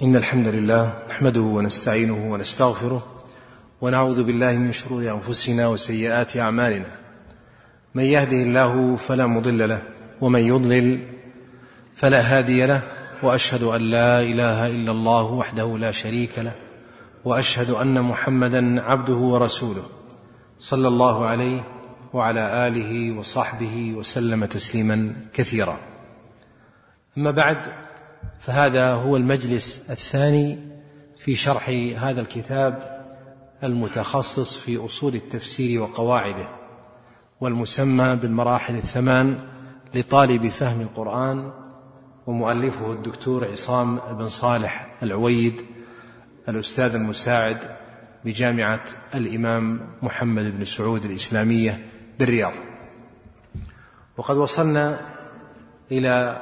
إن الحمد لله نحمده ونستعينه ونستغفره ونعوذ بالله من شرور أنفسنا وسيئات أعمالنا. من يهده الله فلا مضل له ومن يضلل فلا هادي له، وأشهد أن لا إله إلا الله وحده لا شريك له، وأشهد أن محمدا عبده ورسوله صلى الله عليه وعلى آله وصحبه وسلم تسليما كثيرا. أما بعد، فهذا هو المجلس الثاني في شرح هذا الكتاب المتخصص في أصول التفسير وقواعده، والمسمى بالمراحل الثمان لطالب فهم القرآن، ومؤلفه الدكتور عصام بن صالح العويد الأستاذ المساعد بجامعة الإمام محمد بن سعود الإسلامية بالرياض. وقد وصلنا إلى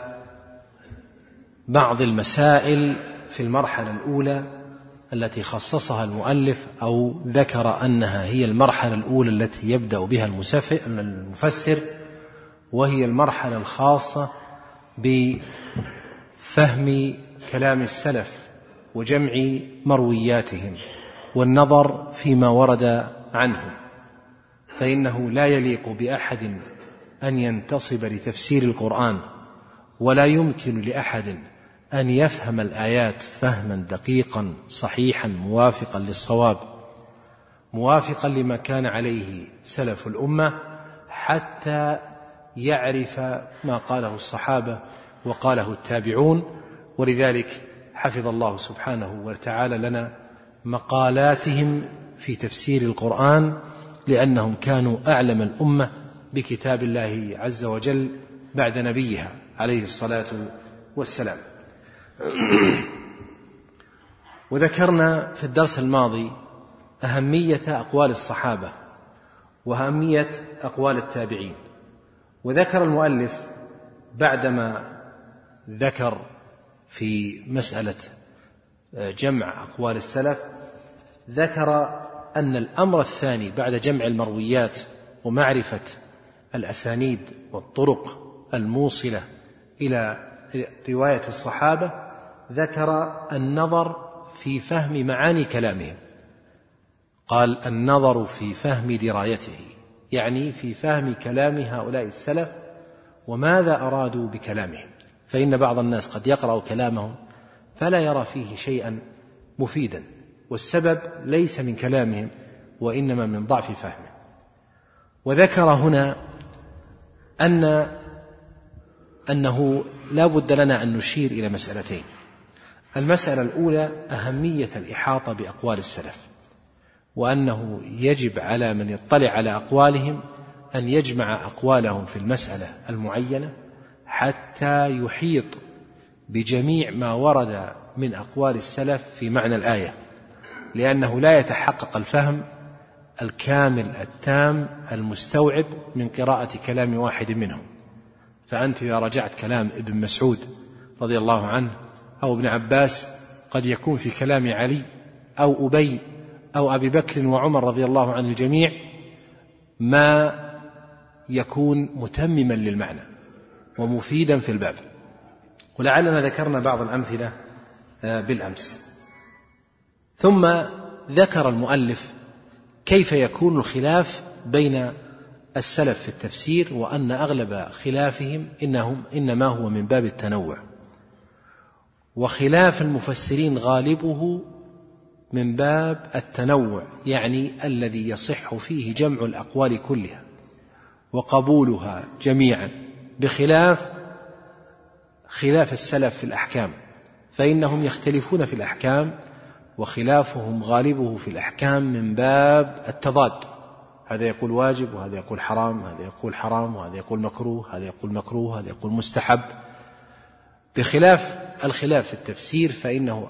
بعض المسائل في المرحلة الأولى التي خصصها المؤلف أو ذكر أنها هي المرحلة الأولى التي يبدأ بها المفسر، وهي المرحلة الخاصة بفهم كلام السلف وجمع مروياتهم والنظر فيما ورد عنهم، فإنه لا يليق بأحد أن ينتصب لتفسير القرآن، ولا يمكن لأحد أن يفهم الآيات فهما دقيقا صحيحا موافقا للصواب، موافقا لما كان عليه سلف الأمة، حتى يعرف ما قاله الصحابة وقاله التابعون. ولذلك حفظ الله سبحانه وتعالى لنا مقالاتهم في تفسير القرآن، لأنهم كانوا أعلم الأمة بكتاب الله عز وجل بعد نبيها عليه الصلاة والسلام. وذكرنا في الدرس الماضي أهمية أقوال الصحابة وأهمية أقوال التابعين، وذكر المؤلف بعدما ذكر في مسألة جمع أقوال السلف، ذكر أن الأمر الثاني بعد جمع المرويات ومعرفة الأسانيد والطرق الموصلة إلى رواية الصحابة، ذكر النظر في فهم معاني كلامهم. قال: النظر في فهم درايته، يعني في فهم كلام هؤلاء السلف وماذا أرادوا بكلامهم، فإن بعض الناس قد يقرأ كلامهم فلا يرى فيه شيئا مفيدا، والسبب ليس من كلامهم وإنما من ضعف فهمه. وذكر هنا أنه لا بد لنا أن نشير إلى مسألتين. المسألة الأولى أهمية الإحاطة بأقوال السلف، وأنه يجب على من يطلع على أقوالهم أن يجمع أقوالهم في المسألة المعينة حتى يحيط بجميع ما ورد من أقوال السلف في معنى الآية، لأنه لا يتحقق الفهم الكامل التام المستوعب من قراءة كلام واحد منهم. فأنت إذا رجعت كلام ابن مسعود رضي الله عنه أو ابن عباس، قد يكون في كلام علي أو أبي أو أبي بكر وعمر رضي الله عن الجميع ما يكون متمما للمعنى ومفيدا في الباب. ولعلنا ذكرنا بعض الأمثلة بالأمس. ثم ذكر المؤلف كيف يكون الخلاف بين السلف في التفسير، وأن أغلب خلافهم إنما هو من باب التنوع، وخلاف المفسرين غالبه من باب التنوع، يعني الذي يصح فيه جمع الأقوال كلها وقبولها جميعا، بخلاف السلف في الأحكام، فإنهم يختلفون في الأحكام، وخلافهم غالبه في الأحكام من باب التضاد، هذا يقول واجب وهذا يقول حرام، هذا يقول حرام وهذا يقول مكروه، هذا يقول مكروه، هذا يقول مستحب. بخلاف الخلاف في التفسير فإن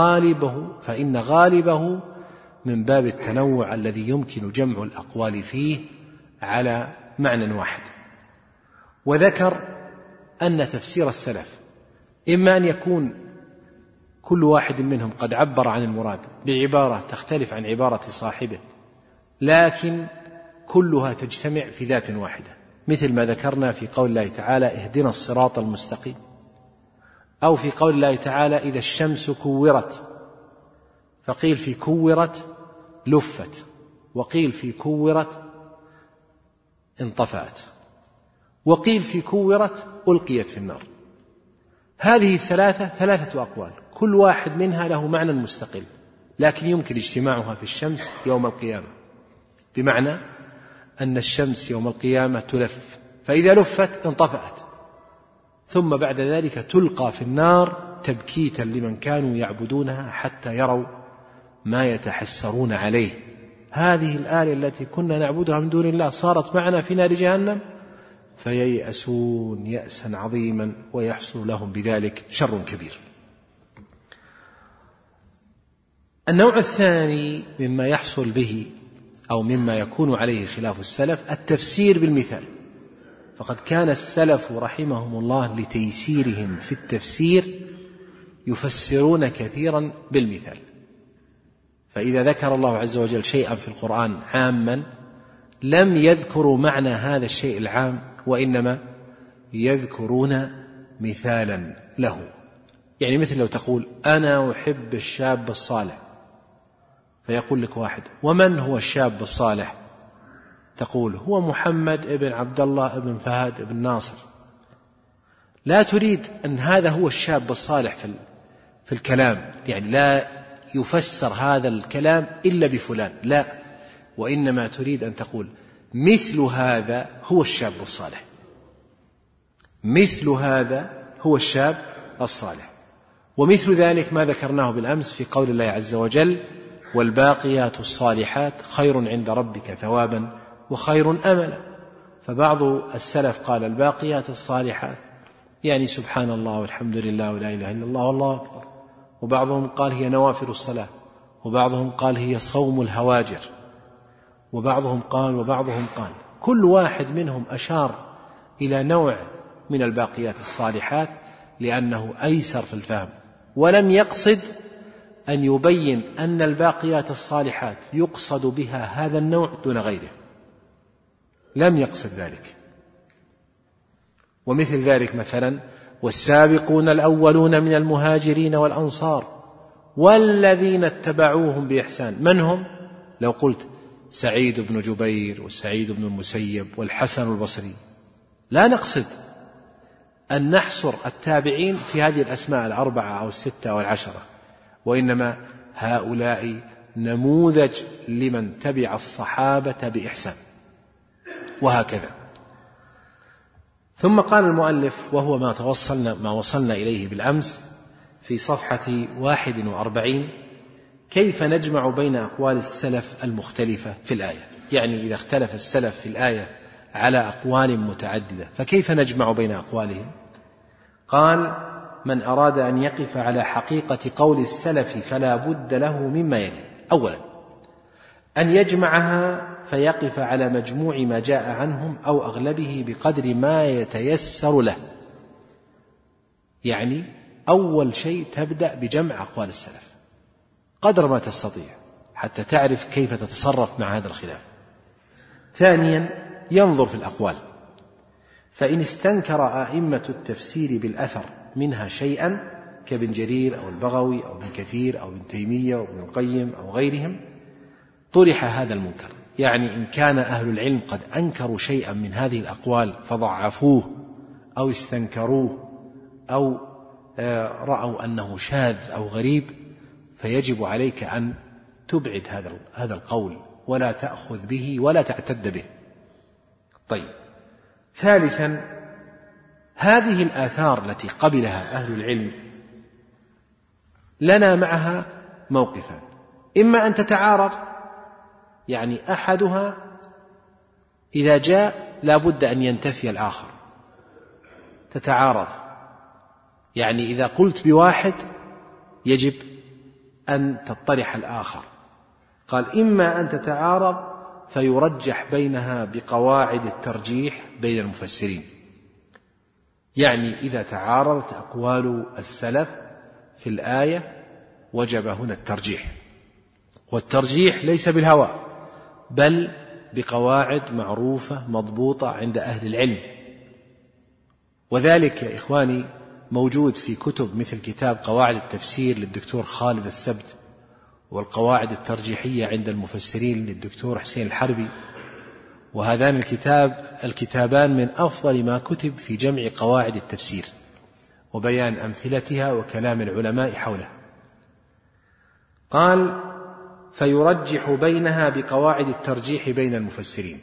غالبه من باب التنوع الذي يمكن جمع الأقوال فيه على معنى واحد. وذكر أن تفسير السلف إما أن يكون كل واحد منهم قد عبر عن المراد بعبارة تختلف عن عبارة صاحبه، لكن كلها تجتمع في ذات واحدة، مثل ما ذكرنا في قول الله تعالى: اهدنا الصراط المستقيم، أو في قول الله تعالى إذا الشمس كورت، فقيل في كورت لفت، وقيل في كورت انطفأت، وقيل في كورت ألقيت في النار. هذه ثلاثة أقوال، كل واحد منها له معنى مستقل، لكن يمكن اجتماعها في الشمس يوم القيامة، بمعنى أن الشمس يوم القيامة تلف، فإذا لفت انطفأت، ثم بعد ذلك تلقى في النار تبكيتا لمن كانوا يعبدونها حتى يروا ما يتحسرون عليه. هذه الآلة التي كنا نعبدها من دون الله صارت معنا في نار جهنم، فييأسون يأسا عظيما ويحصل لهم بذلك شر كبير. النوع الثاني مما يحصل به أو مما يكون عليه خلاف السلف التفسير بالمثال، فقد كان السلف رحمهم الله لتيسيرهم في التفسير يفسرون كثيرا بالمثال. فإذا ذكر الله عز وجل شيئا في القرآن عاما لم يذكروا معنى هذا الشيء العام، وإنما يذكرون مثالا له. يعني مثل لو تقول أنا أحب الشاب الصالح، فيقول لك واحد ومن هو الشاب الصالح؟ تقول هو محمد ابن عبد الله ابن فهد ابن ناصر. لا تريد أن هذا هو الشاب الصالح في الكلام، يعني لا يفسر هذا الكلام إلا بفلان، لا، وإنما تريد أن تقول مثل هذا هو الشاب الصالح، مثل هذا هو الشاب الصالح. ومثل ذلك ما ذكرناه بالأمس في قول الله عز وجل والباقيات الصالحات خير عند ربك ثوابا وخير أملا. فبعض السلف قال الباقيات الصالحات يعني سبحان الله والحمد لله ولا إله إلا الله والله أكبر، وبعضهم قال هي نوافل الصلاة، وبعضهم قال هي صوم الهواجر، وبعضهم قال كل واحد منهم أشار إلى نوع من الباقيات الصالحات لأنه أيسر في الفهم، ولم يقصد أن يبين أن الباقيات الصالحات يقصد بها هذا النوع دون غيره، لم يقصد ذلك. ومثل ذلك مثلا والسابقون الأولون من المهاجرين والأنصار والذين اتبعوهم بإحسان، من هم؟ لو قلت سعيد بن جبير وسعيد بن المسيب والحسن البصري، لا نقصد أن نحصر التابعين في هذه الأسماء الأربعة أو الستة أو العشرة، وإنما هؤلاء نموذج لمن تبع الصحابة بإحسان، وهكذا. ثم قال المؤلف وهو ما وصلنا إليه بالأمس في صفحة 41 كيف نجمع بين أقوال السلف المختلفة في الآية، يعني إذا اختلف السلف في الآية على أقوال متعددة فكيف نجمع بين أقوالهم؟ قال من أراد أن يقف على حقيقة قول السلف فلا بد له مما يلي: أولا أن يجمعها فيقف على مجموع ما جاء عنهم أو أغلبه بقدر ما يتيسر له. يعني أول شيء تبدأ بجمع أقوال السلف قدر ما تستطيع حتى تعرف كيف تتصرف مع هذا الخلاف. ثانيا ينظر في الأقوال، فإن استنكر أئمة التفسير بالأثر منها شيئا كابن جرير أو البغوي أو ابن كثير أو ابن تيمية أو ابن القيم أو غيرهم طرح هذا المنكر. يعني إن كان أهل العلم قد أنكروا شيئا من هذه الأقوال فضعفوه أو استنكروه أو رأوا أنه شاذ أو غريب، فيجب عليك أن تبعد هذا القول ولا تأخذ به ولا تعتد به. طيب، ثالثا هذه الآثار التي قبلها أهل العلم لنا معها موقفان: إما أن تتعارض، يعني أحدها إذا جاء لا بد أن ينتفي الآخر، تتعارض، يعني إذا قلت بواحد يجب أن تطرح الآخر. قال إما أن تتعارض فيرجح بينها بقواعد الترجيح بين المفسرين، يعني إذا تعارضت أقوال السلف في الآية وجب هنا الترجيح، والترجيح ليس بالهوى بل بقواعد معروفة مضبوطة عند أهل العلم. وذلك يا إخواني موجود في كتب مثل كتاب قواعد التفسير للدكتور خالد السبت، والقواعد الترجيحية عند المفسرين للدكتور حسين الحربي، وهذان الكتابان من أفضل ما كتب في جمع قواعد التفسير وبيان أمثلتها وكلام العلماء حولها. قال: فيرجح بينها بقواعد الترجيح بين المفسرين،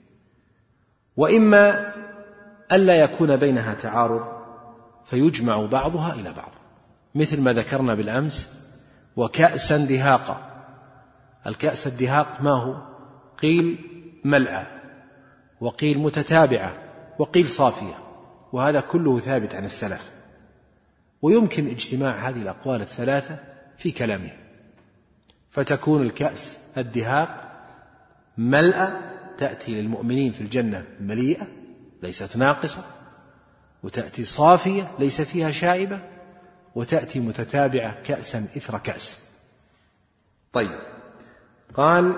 وإما ألا يكون بينها تعارض فيجمع بعضها إلى بعض، مثل ما ذكرنا بالأمس: وكأسا دهاقا. الكأس الدهاق ما هو؟ قيل ملأى، وقيل متتابعة، وقيل صافية، وهذا كله ثابت عن السلف، ويمكن اجتماع هذه الأقوال الثلاثة في كلامه، فتكون الكأس الدهاق ملأى، تأتي للمؤمنين في الجنة مليئة ليست ناقصة، وتأتي صافية ليس فيها شائبة، وتأتي متتابعة كأسا إثر كأس. طيب، قال: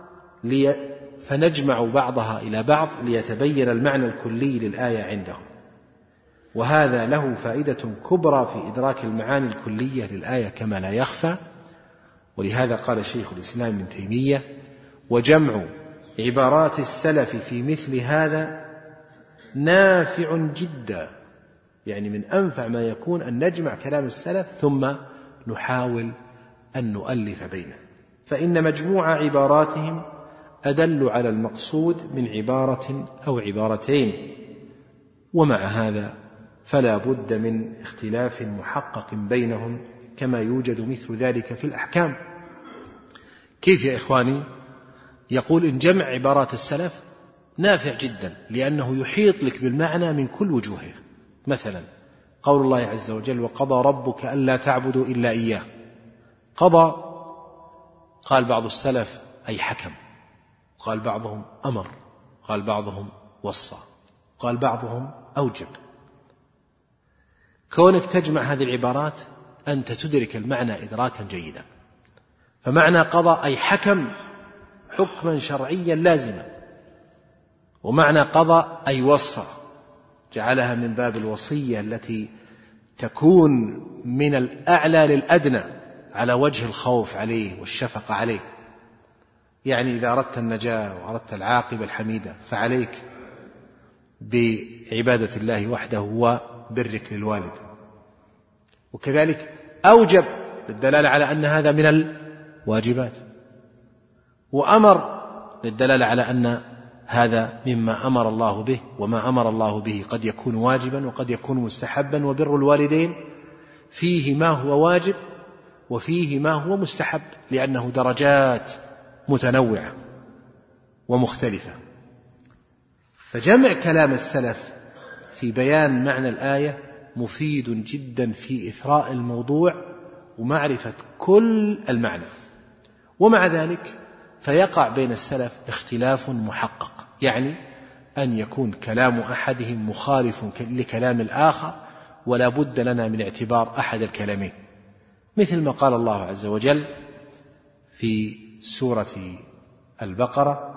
فنجمع بعضها إلى بعض ليتبين المعنى الكلي للآية عندهم، وهذا له فائدة كبرى في إدراك المعاني الكلية للآية كما لا يخفى. ولهذا قال شيخ الإسلام ابن تيمية: وجمع عبارات السلف في مثل هذا نافع جدا، يعني من أنفع ما يكون أن نجمع كلام السلف ثم نحاول أن نؤلف بينه، فإن مجموع عباراتهم أدل على المقصود من عبارة أو عبارتين، ومع هذا فلا بد من اختلاف محقق بينهم كما يوجد مثل ذلك في الأحكام. كيف يا إخواني؟ يقول: إن جمع عبارات السلف نافع جدا، لأنه يحيط لك بالمعنى من كل وجوهه. مثلا قول الله عز وجل: وقضى ربك ألا تعبدوا إلا إياه. قضى، قال بعض السلف أي حكم، قال بعضهم أمر، قال بعضهم وصى، قال بعضهم أوجب. كونك تجمع هذه العبارات أنت تدرك المعنى إدراكا جيدا. فمعنى قضى أي حكم حكما شرعيا لازما، ومعنى قضى أي وصى، جعلها من باب الوصية التي تكون من الأعلى للأدنى على وجه الخوف عليه والشفقة عليه. يعني إذا أردت النجاة وأردت العاقبة الحميدة فعليك بعبادة الله وحده وبرك للوالد. وكذلك أوجب للدلالة على أن هذا من الواجبات، وأمر للدلالة على أن هذا مما أمر الله به، وما أمر الله به قد يكون واجبا وقد يكون مستحبا، وبر الوالدين فيه ما هو واجب وفيه ما هو مستحب، لأنه درجات متنوعة ومختلفة. فجمع كلام السلف في بيان معنى الآية مفيد جدا في إثراء الموضوع ومعرفة كل المعنى. ومع ذلك فيقع بين السلف اختلاف محقق، يعني أن يكون كلام أحدهم مخالف لكلام الآخر، ولا بد لنا من اعتبار أحد الكلامين، مثل ما قال الله عز وجل في سورة البقرة: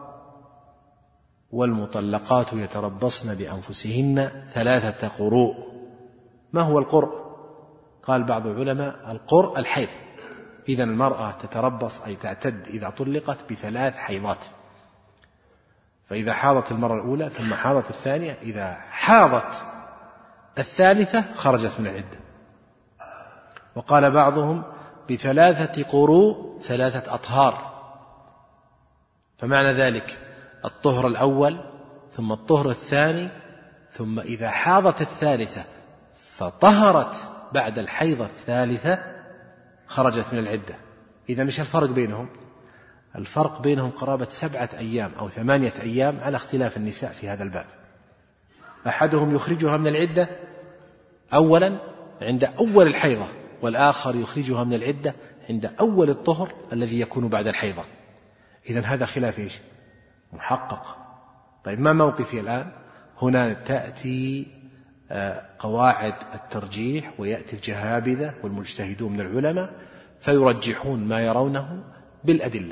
والمطلقات يتربصن بأنفسهن 3 قروء. ما هو القرء؟ قال بعض العلماء: القرء الحيض. إذن المرأة تتربص أي تعتد إذا طلقت ب3 حيضات، فإذا حاضت المرة الأولى ثم حاضت الثانية، إذا حاضت الثالثة خرجت من العدة. وقال بعضهم: ب3 قروء 3 أطهار، فمعنى ذلك الطهر الأول ثم الطهر الثاني، ثم إذا حاضت الثالثة فطهرت بعد الحيضة الثالثة خرجت من العدة. إذا مش الفرق بينهم؟ الفرق بينهم قرابة 7 أيام أو 8 أيام على اختلاف النساء في هذا الباب. أحدهم يخرجها من العدة أولا عند أول الحيضة، والآخر يخرجها من العدة عند أول الطهر الذي يكون بعد الحيضة. إذن هذا خلاف إيش؟ محقق. طيب، ما موقفي الآن؟ هنا تأتي قواعد الترجيح، ويأتي الجهابذة والمجتهدون من العلماء فيرجحون ما يرونه بالأدلة.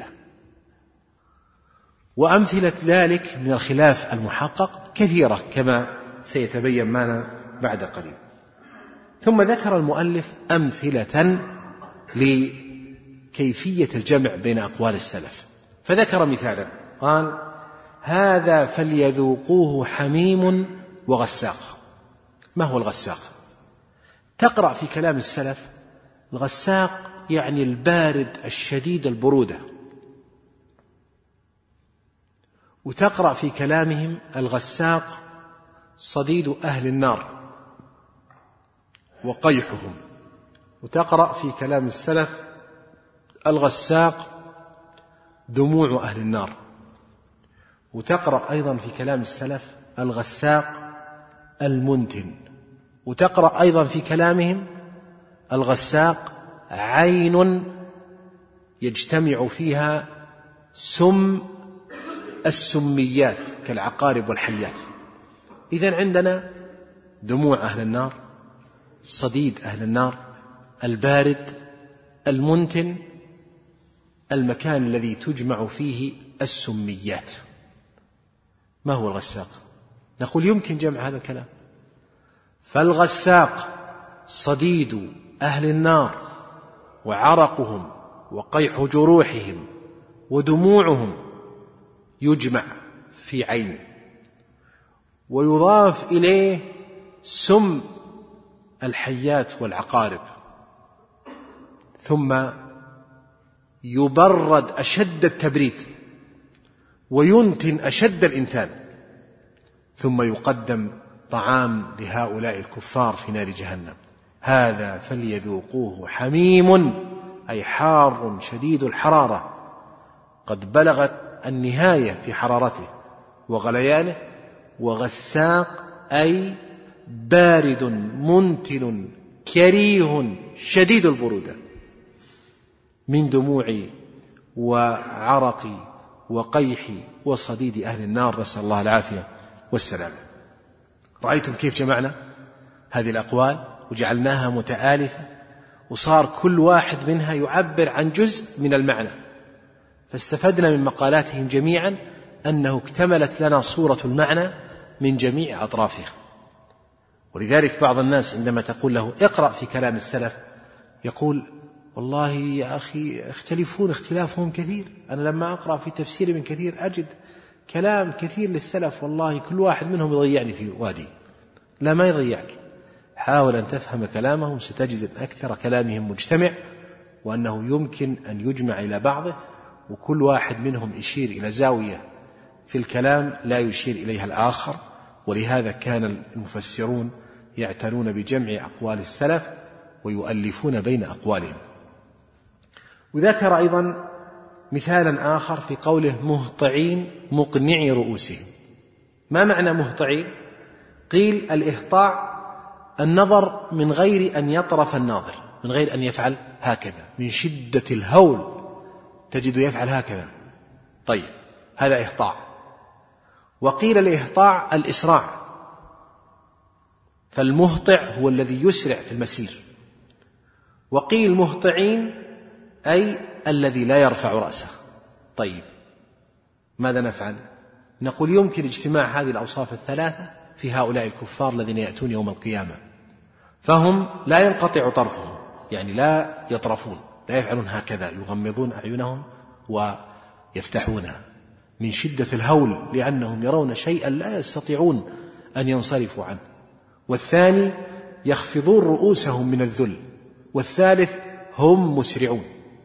وأمثلة ذلك من الخلاف المحقق كثيرة كما سيتبين معنا بعد قليل. ثم ذكر المؤلف أمثلة لكيفية الجمع بين أقوال السلف، فذكر مثالا قال: هذا فليذوقوه حميم وغساق. ما هو الغساق؟ تقرأ في كلام السلف الغساق يعني البارد الشديد البرودة، وتقرأ في كلامهم الغساق صديد أهل النار وقيحهم، وتقرأ في كلام السلف الغساق دموع أهل النار، وتقرأ أيضا في كلام السلف الغساق المنتن، وتقرأ أيضا في كلامهم الغساق عين يجتمع فيها سم السميات كالعقارب والحيات. إذن عندنا دموع أهل النار، صديد أهل النار، البارد، المنتن، المكان الذي تجمع فيه السميات. ما هو الغساق؟ نقول يمكن جمع هذا الكلام، فالغساق صديد أهل النار وعرقهم وقيح جروحهم ودموعهم يجمع في عين، ويضاف إليه سم الحيات والعقارب، ثم يبرد أشد التبريد وينتن أشد الإنتان، ثم يقدم طعام لهؤلاء الكفار في نار جهنم. هذا فليذوقوه حميم أي حار شديد الحرارة قد بلغت النهاية في حرارته وغليانه، وغساق أي بارد منتن كريه شديد البرودة من دموع وعرق وقيح وصديد أهل النار، نسأل الله العافية والسلام. رأيتم كيف جمعنا هذه الأقوال وجعلناها متآلفة، وصار كل واحد منها يعبر عن جزء من المعنى، فاستفدنا من مقالاتهم جميعا أنه اكتملت لنا صورة المعنى من جميع أطرافها. ولذلك بعض الناس عندما تقول له اقرأ في كلام السلف يقول: والله يا أخي اختلفون اختلافهم كثير، أنا لما أقرأ في تفسير ابن كثير أجد كلام كثير للسلف، والله كل واحد منهم يضيعني في وادي. لا، ما يضيعك، حاول أن تفهم كلامهم، ستجد أن أكثر كلامهم مجتمع، وأنه يمكن أن يجمع إلى بعضه، وكل واحد منهم يشير إلى زاوية في الكلام لا يشير إليها الآخر. ولهذا كان المفسرون يعتنون بجمع أقوال السلف ويؤلفون بين أقوالهم. وذكر أيضا مثالا آخر في قوله مهطعين مقنعي رؤوسهم. ما معنى مهطعين؟ قيل الإهطاع النظر من غير أن يطرف الناظر، من غير أن يفعل هكذا، من شدة الهول تجد يفعل هكذا. طيب، هذا إهطاع. وقيل الإهطاع الإسراع، فالمهطع هو الذي يسرع في المسير. وقيل مهطعين أي الذي لا يرفع رأسه. طيب، ماذا نفعل؟ نقول يمكن اجتماع هذه الأوصاف الثلاثة في هؤلاء الكفار الذين يأتون يوم القيامة، فهم لا ينقطع طرفهم، يعني لا يطرفون، لا يفعلون هكذا، يغمضون أعينهم ويفتحونها من شدة الهول، لأنهم يرون شيئا لا يستطيعون أن ينصرفوا عنه. والثاني يخفضون رؤوسهم من الذل. والثالث هم مسرعون.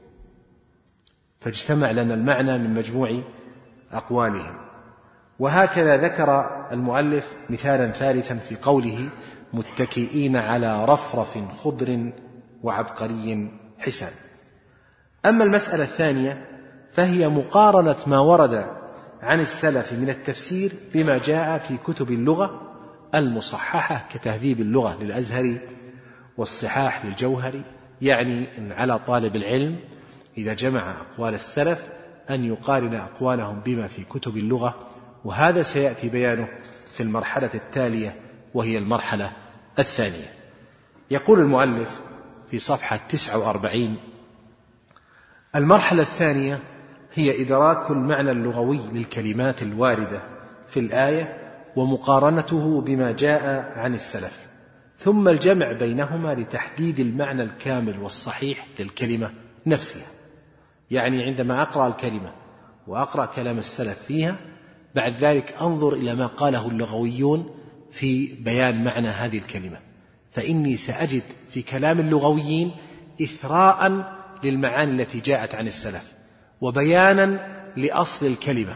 فاجتمع لنا المعنى من مجموع أقوالهم. وهكذا ذكر المؤلف مثالا ثالثا في قوله متكئين على رفرف خضر وعبقري حسان. أما المسألة الثانية فهي مقارنة ما ورد عن السلف من التفسير بما جاء في كتب اللغة المصححة كتهذيب اللغة للأزهري والصحاح للجوهري. يعني أن على طالب العلم إذا جمع أقوال السلف أن يقارن أقوالهم بما في كتب اللغة، وهذا سيأتي بيانه في المرحلة التالية وهي المرحلة الثانية. يقول المؤلف في صفحة 49: المرحلة الثانية هي إدراك المعنى اللغوي للكلمات الواردة في الآية ومقارنته بما جاء عن السلف، ثم الجمع بينهما لتحديد المعنى الكامل والصحيح للكلمة نفسها. يعني عندما أقرأ الكلمة وأقرأ كلام السلف فيها، بعد ذلك أنظر إلى ما قاله اللغويون في بيان معنى هذه الكلمة، فإني سأجد في كلام اللغويين إثراء للمعاني التي جاءت عن السلف، وبيانا لأصل الكلمة،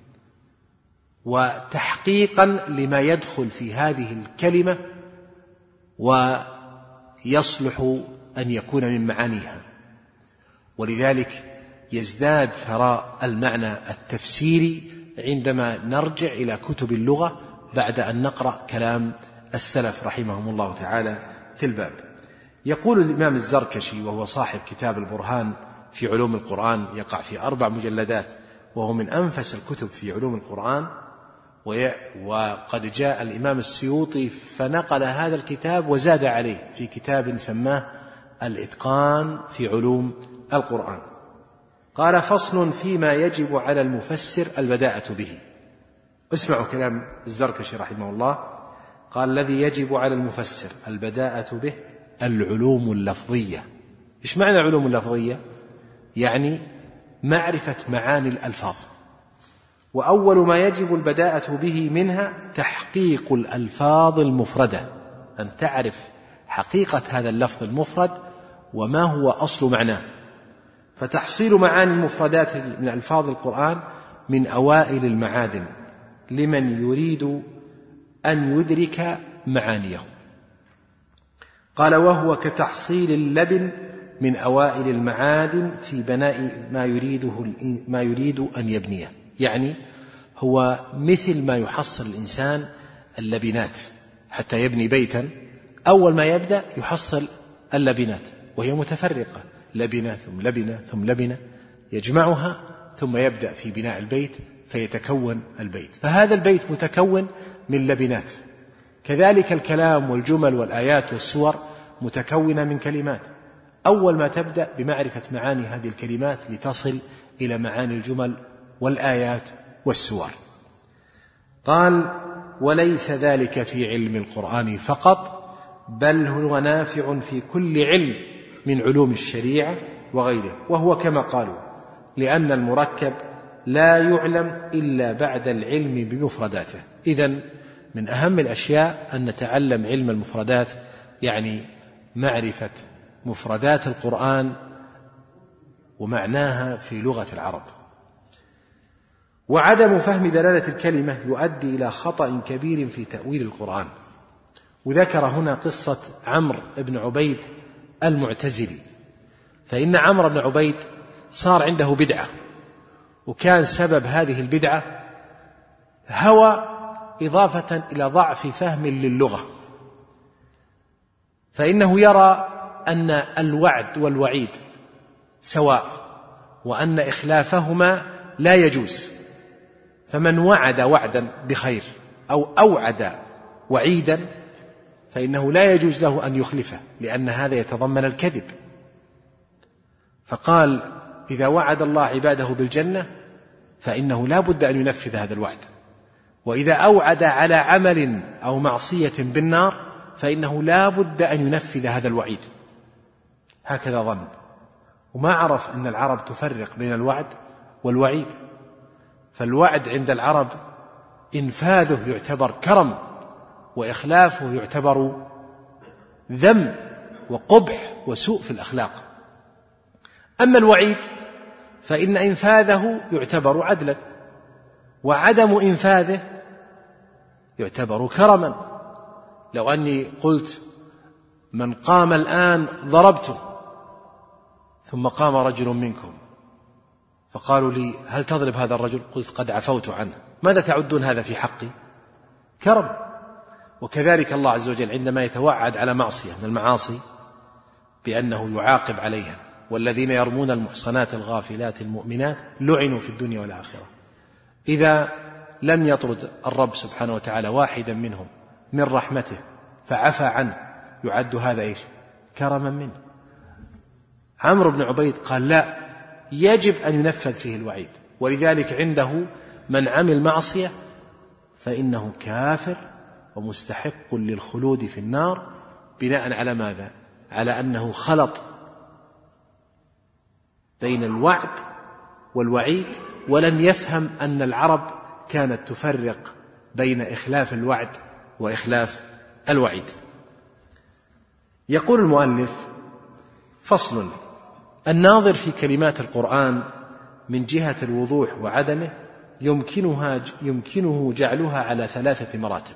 وتحقيقا لما يدخل في هذه الكلمة ويصلح أن يكون من معانيها. ولذلك يزداد ثراء المعنى التفسيري عندما نرجع إلى كتب اللغة بعد أن نقرأ كلام السلف رحمهم الله تعالى في الباب. يقول الإمام الزركشي وهو صاحب كتاب البرهان في علوم القرآن، يقع في 4 مجلدات، وهو من أنفس الكتب في علوم القرآن، وقد جاء الإمام السيوطي فنقل هذا الكتاب وزاد عليه في كتاب سماه الإتقان في علوم القرآن. قال: فصل فيما يجب على المفسر البداءة به. اسمعوا كلام الزركشي رحمه الله. قال: الذي يجب على المفسر البداءة به العلوم اللفظية. إيش معنى العلوم اللفظية؟ يعني معرفة معاني الألفاظ، وأول ما يجب البداءة به منها تحقيق الألفاظ المفردة، أن تعرف حقيقة هذا اللفظ المفرد وما هو أصل معناه. فتحصيل معاني المفردات من ألفاظ القرآن من أوائل المعادن لمن يريد أن يدرك معانيه. قال: وهو كتحصيل اللبن من أوائل المعادن في بناء ما يريد أن يبنيه. يعني هو مثل ما يحصل الإنسان اللبنات حتى يبني بيتا، أول ما يبدأ يحصل اللبنات وهي متفرقة، لبنة ثم لبنة ثم لبنة، يجمعها ثم يبدأ في بناء البيت فيتكون البيت. فهذا البيت متكون من لبنات. كذلك الكلام والجمل والآيات والسور متكونة من كلمات. أول ما تبدأ بمعرفة معاني هذه الكلمات لتصل إلى معاني الجمل والآيات والسور. قال: وليس ذلك في علم القرآن فقط، بل هو نافع في كل علم من علوم الشريعة وغيره، وهو كما قالوا: لأن المركب لا يعلم إلا بعد العلم بمفرداته. إذن من أهم الأشياء أن نتعلم علم المفردات، يعني معرفة مفردات القرآن ومعناها في لغة العرب. وعدم فهم دلالة الكلمة يؤدي إلى خطأ كبير في تأويل القرآن. وذكر هنا قصة عمرو بن عبيد المعتزلي. فإن عمرو بن عبيد صار عنده بدعة، وكان سبب هذه البدعة هوى إضافة إلى ضعف فهم للغة. فإنه يرى أن الوعد والوعيد سواء، وأن إخلافهما لا يجوز. فمن وعد وعدا بخير أو أوعد وعيدا فإنه لا يجوز له أن يخلفه، لأن هذا يتضمن الكذب. فقال: إذا وعد الله عباده بالجنة فإنه لا بد أن ينفذ هذا الوعد، وإذا أوعد على عمل أو معصية بالنار فإنه لا بد أن ينفذ هذا الوعيد. هكذا ظن، وما عرف أن العرب تفرق بين الوعد والوعيد. فالوعد عند العرب إنفاذه يعتبر كرم، وإخلافه يعتبر ذم وقبح وسوء في الأخلاق. أما الوعيد فإن إنفاذه يعتبر عدلا، وعدم إنفاذه يعتبر كرما. لو أني قلت: من قام الآن ضربته، ثم قام رجل منكم فقالوا لي: هل تضرب هذا الرجل؟ قلت: قد عفوت عنه. ماذا تعدون هذا في حقي؟ كرم. وكذلك الله عز وجل عندما يتوعد على معصية من المعاصي بأنه يعاقب عليها: والذين يرمون المحصنات الغافلات المؤمنات لعنوا في الدنيا والآخرة. إذا لم يطرد الرب سبحانه وتعالى واحدا منهم من رحمته فعفى عنه، يعد هذا إيش؟ كرما منه. عمرو بن عبيد قال: لا، يجب أن ينفذ فيه الوعيد. ولذلك عنده من عمل معصية فإنه كافر ومستحق للخلود في النار، بناء على ماذا؟ على أنه خلط بين الوعد والوعيد، ولم يفهم أن العرب كانت تفرق بين إخلاف الوعد وإخلاف الوعيد. يقول المؤلف: فصل: الناظر في كلمات القرآن من جهة الوضوح وعدمه يمكنه جعلها على 3 مراتب.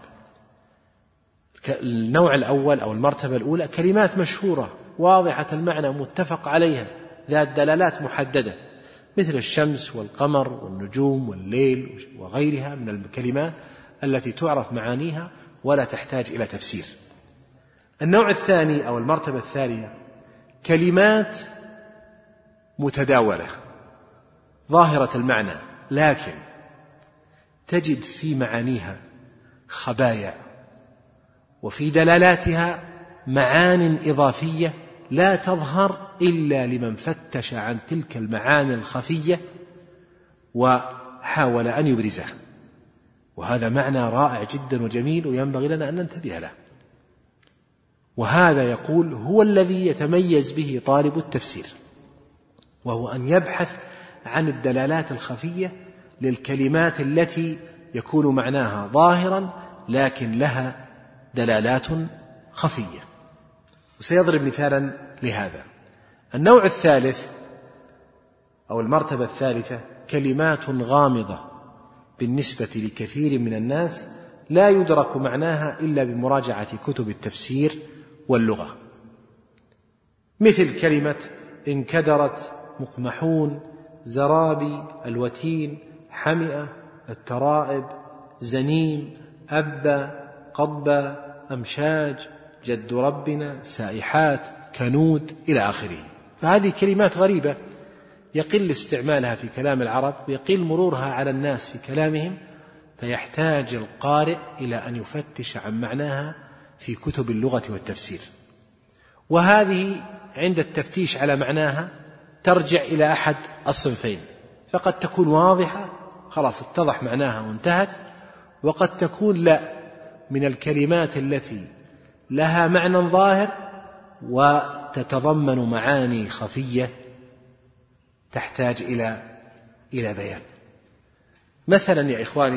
النوع الأول أو المرتبة الأولى كلمات مشهورة واضحة المعنى متفق عليها ذات دلالات محددة، مثل الشمس والقمر والنجوم والليل وغيرها من الكلمات التي تعرف معانيها ولا تحتاج إلى تفسير. النوع الثاني أو المرتبة الثانية كلمات متداولة ظاهرة المعنى، لكن تجد في معانيها خبايا وفي دلالاتها معان إضافية لا تظهر إلا لمن فتش عن تلك المعاني الخفية وحاول أن يبرزها، وهذا معنى رائع جدا وجميل وينبغي لنا أن ننتبه له. وهذا يقول هو الذي يتميز به طالب التفسير، وهو أن يبحث عن الدلالات الخفية للكلمات التي يكون معناها ظاهرا لكن لها دلالات خفية. وسيضرب مثالا لهذا. النوع الثالث أو المرتبة الثالثة كلمات غامضة بالنسبة لكثير من الناس لا يدرك معناها إلا بمراجعة كتب التفسير واللغة، مثل كلمة انكدرت، مقمحون، زرابي، الوتين، حمئة، الترائب، زنيم، أبا، قضبة، أمشاج، جد ربنا، سائحات، كنود، إلى آخره. فهذه كلمات غريبة يقل استعمالها في كلام العرب ويقل مرورها على الناس في كلامهم، فيحتاج القارئ إلى أن يفتش عن معناها في كتب اللغة والتفسير. وهذه عند التفتيش على معناها ترجع إلى أحد الصنفين، فقد تكون واضحة خلاص اتضح معناها وانتهت، وقد تكون لا، من الكلمات التي لها معنى ظاهر وتتضمن معاني خفية تحتاج إلى بيان. مثلا يا إخواني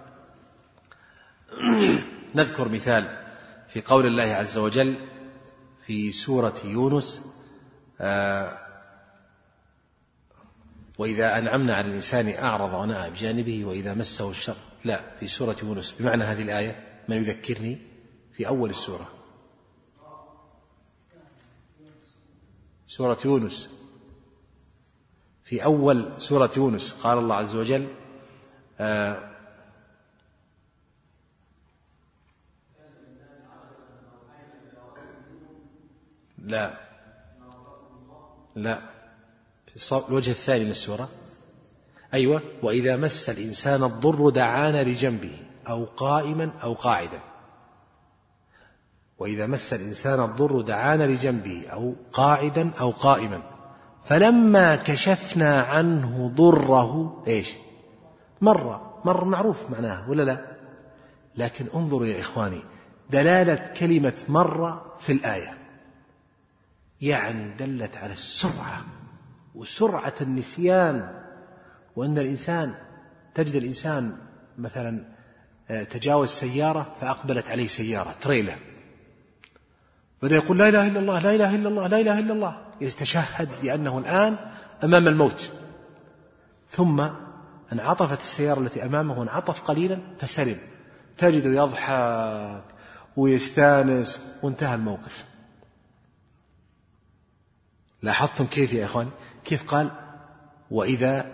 نذكر مثال في قول الله عز وجل في سورة يونس: وإذا أنعمنا على الإنسان أعرض ونأى بجانبه وإذا مسه الشر. لا، في سورة يونس بمعنى هذه الآية، من يذكرني؟ في أول السورة، سورة يونس، في أول سورة يونس قال الله عز وجل: لا في الوجه الثاني من السورة، أيوة، وإذا مس الإنسان الضر دعانا لجنبه أو قائما أو قاعدا. وإذا مس الإنسان الضر دعانا لجنبه أو قاعدا أو قائما فلما كشفنا عنه ضره إيش؟ مر معروف معناه ولا لا؟ لكن انظروا يا إخواني دلالة كلمة مر في الآية، يعني دلت على السرعة وسرعة النسيان، وأن الإنسان تجد الإنسان مثلا تجاوز سيارة فأقبلت عليه سيارة تريلا، بدأ يقول لا إله إلا الله لا إله إلا الله لا إله إلا الله، يتشهد لأنه الآن أمام الموت، ثم انعطفت السيارة التي أمامه وانعطف قليلا فسلم، تجد يضحك ويستانس وانتهى الموقف. لاحظتم كيف يا إخوان؟ كيف قال وإذا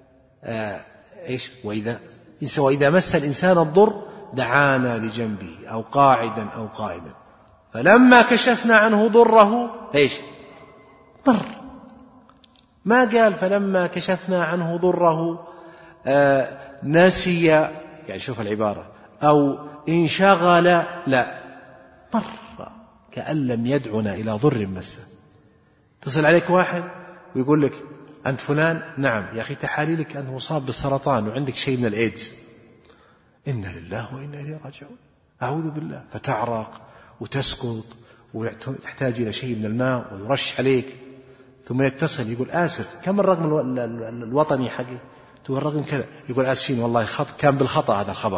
وإذا مس الإنسان الضر دعانا لجنبه أو قاعدا أو قائما فلما كشفنا عنه ضره مر. ما قال فلما كشفنا عنه ضره نسي، يعني شوف العبارة، أو انشغل، لا، مر كأن لم يدعنا إلى ضر مسه. تصل عليك واحد ويقول لك أنت فلان، نعم يا أخي تحاليلك أنه مصاب بالسرطان وعندك شيء من الإيدز، إنا لله وإنا إليه راجعون، أعوذ بالله، فتعرق وتسقط ويحتاج إلى شيء من الماء ويرش عليك، ثم يتصل يقول آسف، كم الرقم الوطني حقي؟ تقول الرقم كذا، يقول آسفين والله كان بالخطأ هذا الخبر،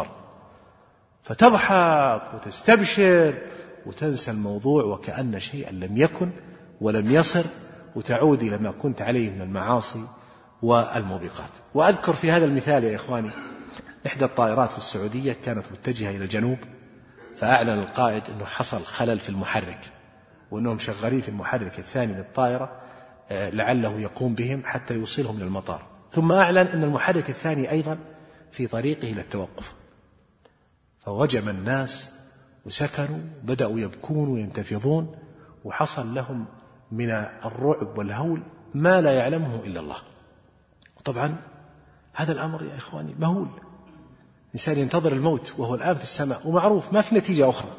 فتضحك وتستبشر وتنسى الموضوع وكأن شيئا لم يكن ولم يصر، وتعود إلى ما كنت عليه من المعاصي والموبقات. وأذكر في هذا المثال يا إخواني إحدى الطائرات في السعودية كانت متجهة إلى الجنوب، فأعلن القائد أنه حصل خلل في المحرك، وأنهم شغالين في المحرك الثاني للطائرة لعله يقوم بهم حتى يوصلهم للمطار، ثم أعلن أن المحرك الثاني أيضا في طريقه إلى التوقف، فوجم الناس وسكنوا، بدأوا يبكون وينتفضون، وحصل لهم من الرعب والهول ما لا يعلمه إلا الله. وطبعا هذا الأمر يا إخواني مهول، إنسان ينتظر الموت وهو الآن في السماء ومعروف ما في نتيجة أخرى.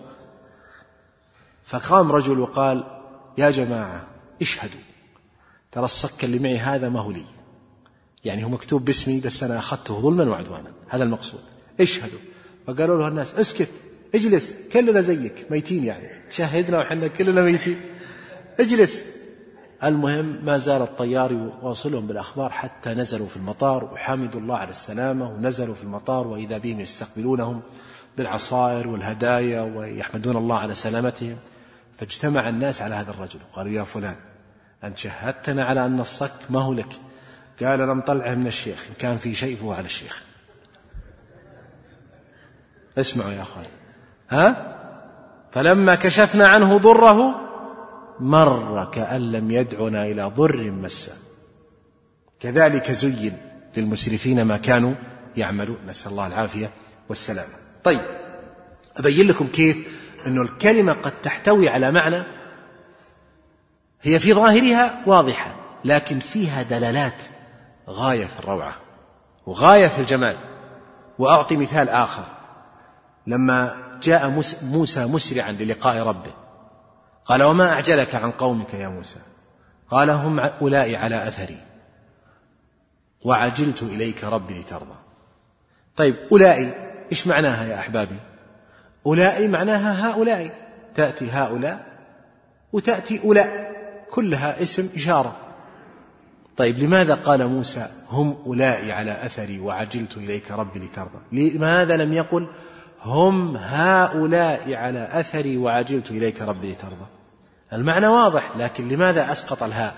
فقام رجل وقال يا جماعة اشهدوا، ترى الصك اللي معي هذا ما هو لي، يعني هو مكتوب باسمي بس أنا أخذته ظلما وعدوانا، هذا المقصود، اشهدوا. فقالوا له الناس اسكت اجلس كلنا زيك ميتين، يعني شاهدنا وحنا كلنا ميتين اجلس. المهم ما زال الطيار يواصلهم بالأخبار حتى نزلوا في المطار وحمدوا الله على السلامة، ونزلوا في المطار وإذا بهم يستقبلونهم بالعصائر والهدايا ويحمدون الله على سلامتهم. فاجتمع الناس على هذا الرجل وقالوا يا فلان أنت شهدتنا على أن الصك ما هو لك، قال أنا مطلعه من الشيخ، إن كان في شيء فهو على الشيخ. اسمعوا يا أخوان، فلما كشفنا عنه ضره مر كأن لم يدعنا إلى ضر مسه. كذلك زين للمسرفين ما كانوا يعملون، نسأل الله العافية والسلامة. طيب أبين لكم كيف أن الكلمة قد تحتوي على معنى هي في ظاهرها واضحة، لكن فيها دلالات غاية في الروعة وغاية في الجمال. وأعطي مثال آخر، لما جاء موسى مسرعا للقاء ربه قال وما أعجلك عن قومك يا موسى؟ قال هم أولئك على أثري وعجلت إليك ربي لترضى. طيب أولئك إيش معناها يا أحبابي؟ أولئك معناها هؤلاء، تأتي هؤلاء وتأتي أولئك، كلها اسم إشارة. طيب لماذا قال موسى هم أولئك على أثري وعجلت إليك ربي لترضى؟ لماذا لم يقل هم هؤلاء على أثري وعجلت إليك ربي لترضى؟ المعنى واضح، لكن لماذا أسقط الهاء؟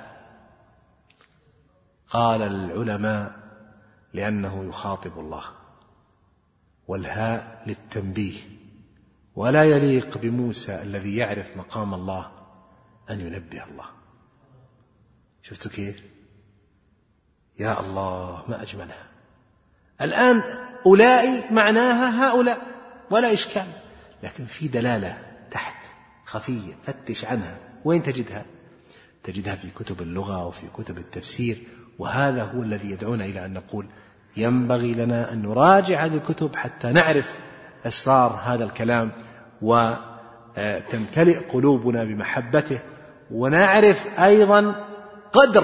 قال العلماء لأنه يخاطب الله، والهاء للتنبيه، ولا يليق بموسى الذي يعرف مقام الله أن ينبه الله. شفتوا كيف؟ يا الله ما أجملها. الآن أولئك معناها هؤلاء ولا إشكال، لكن في دلالة تحت خفية، فتش عنها. وين تجدها؟ تجدها في كتب اللغة وفي كتب التفسير، وهذا هو الذي يدعونا إلى أن نقول ينبغي لنا أن نراجع هذه الكتب حتى نعرف أسرار هذا الكلام وتمتلئ قلوبنا بمحبته، ونعرف أيضا قدر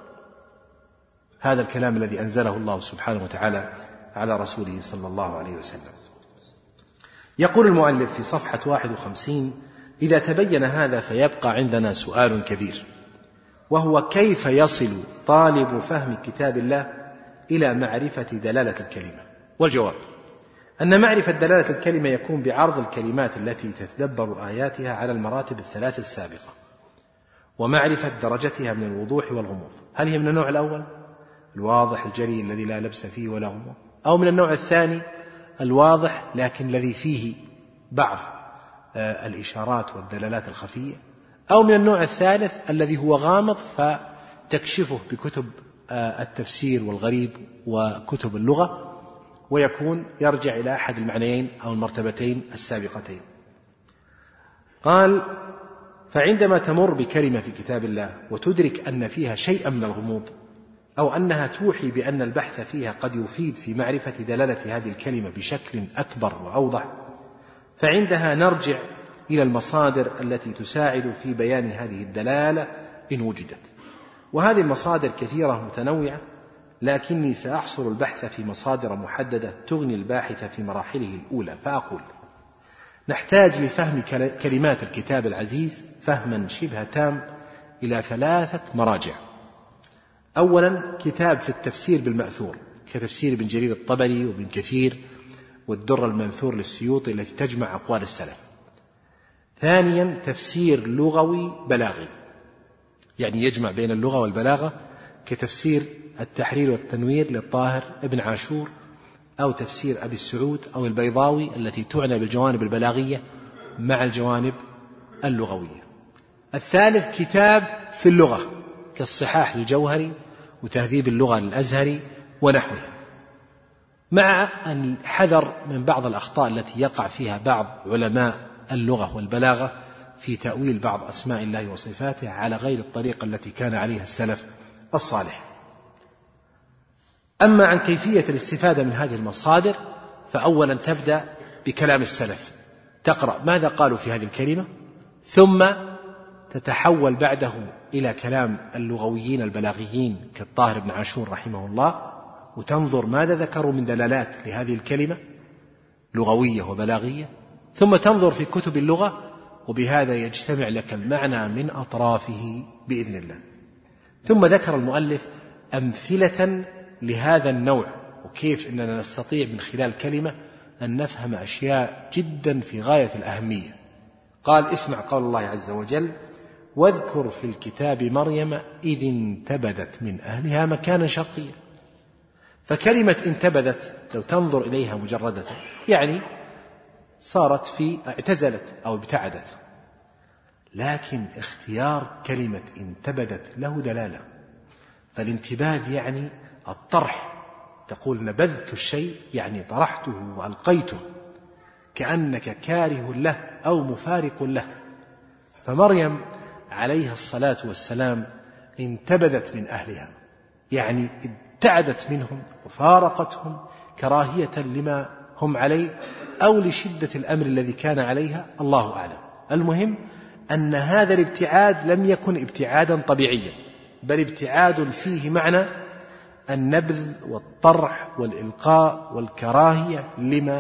هذا الكلام الذي أنزله الله سبحانه وتعالى على رسوله صلى الله عليه وسلم. يقول المؤلف في صفحة 51: إذا تبين هذا فيبقى عندنا سؤال كبير، وهو كيف يصل طالب فهم كتاب الله إلى معرفة دلالة الكلمة؟ والجواب أن معرفة دلالة الكلمة يكون بعرض الكلمات التي تتدبر آياتها على المراتب الثلاث السابقة، ومعرفة درجتها من الوضوح والغموض. هل هي من النوع الأول الواضح الجلي الذي لا لبس فيه ولا غموض، أو من النوع الثاني الواضح لكن الذي فيه بعض الإشارات والدلالات الخفية، أو من النوع الثالث الذي هو غامض فتكشفه بكتب التفسير والغريب وكتب اللغة، ويكون يرجع إلى أحد المعنيين أو المرتبتين السابقتين. قال: فعندما تمر بكلمة في كتاب الله وتدرك أن فيها شيئا من الغموض، أو أنها توحي بأن البحث فيها قد يفيد في معرفة دلالة هذه الكلمة بشكل أكبر وأوضح، فعندها نرجع إلى المصادر التي تساعد في بيان هذه الدلالة إن وجدت. وهذه المصادر كثيرة متنوعة، لكني سأحصر البحث في مصادر محددة تغني الباحث في مراحله الأولى، فأقول: نحتاج لفهم كلمات الكتاب العزيز فهما شبه تام إلى 3 مراجع. أولا كتاب في التفسير بالمأثور كتفسير ابن جرير الطبري وابن كثير والدر المنثور للسيوطي التي تجمع أقوال السلف. ثانيا تفسير لغوي بلاغي، يعني يجمع بين اللغة والبلاغة، كتفسير التحرير والتنوير للطاهر ابن عاشور، أو تفسير أبي السعود أو البيضاوي التي تعنى بالجوانب البلاغية مع الجوانب اللغوية. الثالث كتاب في اللغة كالصحاح للجوهري وتهذيب اللغة للأزهري ونحوها، مع أن حذر من بعض الأخطاء التي يقع فيها بعض علماء اللغة والبلاغة في تأويل بعض أسماء الله وصفاته على غير الطريقة التي كان عليها السلف الصالح. أما عن كيفية الاستفادة من هذه المصادر، فأولا تبدأ بكلام السلف، تقرأ ماذا قالوا في هذه الكلمة، ثم تتحول بعده إلى كلام اللغويين البلاغيين كالطاهر بن عاشور رحمه الله، وتنظر ماذا ذكروا من دلالات لهذه الكلمة لغوية وبلاغية، ثم تنظر في كتب اللغة، وبهذا يجتمع لك المعنى من أطرافه بإذن الله. ثم ذكر المؤلف أمثلة لهذا النوع، وكيف أننا نستطيع من خلال كلمة أن نفهم أشياء جدا في غاية الأهمية. قال اسمع قول الله عز وجل: واذكر في الكتاب مريم إذ انتبذت من أهلها مكانا شرقيا. فكلمة انتبذت لو تنظر إليها مجردة يعني صارت في اعتزلت أو ابتعدت، لكن اختيار كلمة انتبذت له دلالة. فالانتباذ يعني الطرح، تقول نبذت الشيء يعني طرحته وألقيته، كأنك كاره له أو مفارق له. فمريم عليها الصلاة والسلام انتبذت من أهلها، يعني ابتعدت منهم وفارقتهم كراهية لما هم عليه أو لشدة الأمر الذي كان عليها، الله أعلم. المهم أن هذا الابتعاد لم يكن ابتعادا طبيعيا، بل ابتعاد فيه معنى النبذ والطرح والإلقاء والكراهية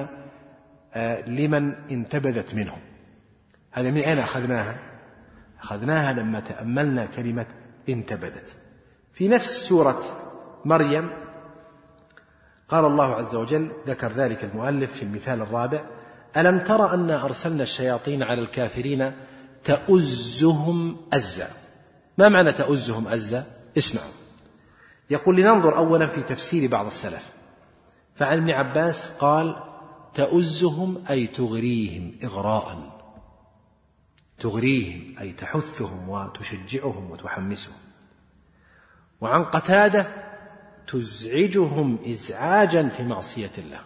لمن انتبذت منهم. هذا من أين أخذناها؟ أخذناها لما تأملنا كلمة انتبذت في نفس سورة مريم. قال الله عز وجل، ذكر ذلك المؤلف في المثال الرابع: ألم تر أنا أرسلنا الشياطين على الكافرين تؤزهم أزا. ما معنى تؤزهم أزا؟ اسمعوا. يقول لننظر أولا في تفسير بعض السلف. فعن ابن عباس قال: تؤزهم أي تغريهم إغراء، تغريهم أي تحثهم وتشجعهم وتحمسهم. وعن قتادة: تزعجهم إزعاجا في معصية الله،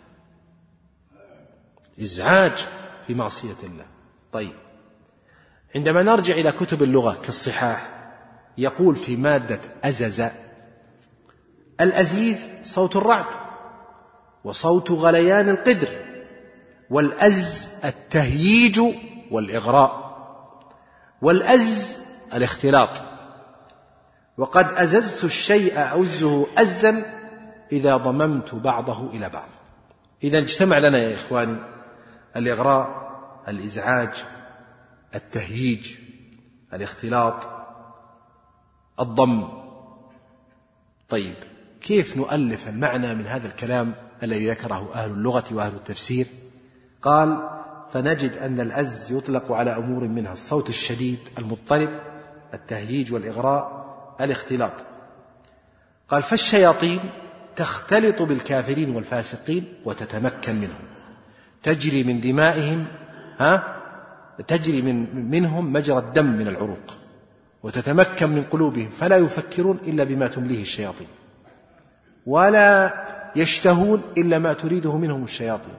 إزعاج في معصية الله. طيب، عندما نرجع إلى كتب اللغة كالصحاح يقول في مادة أزز: الأزيز صوت الرعد وصوت غليان القدر، والأز التهييج والإغراء، والأز الاختلاط. وقد أززت الشيء أعزه أزا إذا ضممت بعضه إلى بعض. إذا اجتمع لنا يا إخواني الإغراء، الإزعاج، التهييج، الاختلاط، الضم. طيب، كيف نؤلف المعنى من هذا الكلام الذي ذكره أهل اللغة وأهل التفسير؟ قال: فنجد أن الأز يطلق على أمور منها الصوت الشديد المضطرب، التهييج والإغراء، الاختلاط. قال: فالشياطين تختلط بالكافرين والفاسقين وتتمكن منهم، تجري من دمائهم تجري منهم مجرى الدم من العروق، وتتمكن من قلوبهم، فلا يفكرون إلا بما تمليه الشياطين، ولا يشتهون إلا ما تريده منهم الشياطين.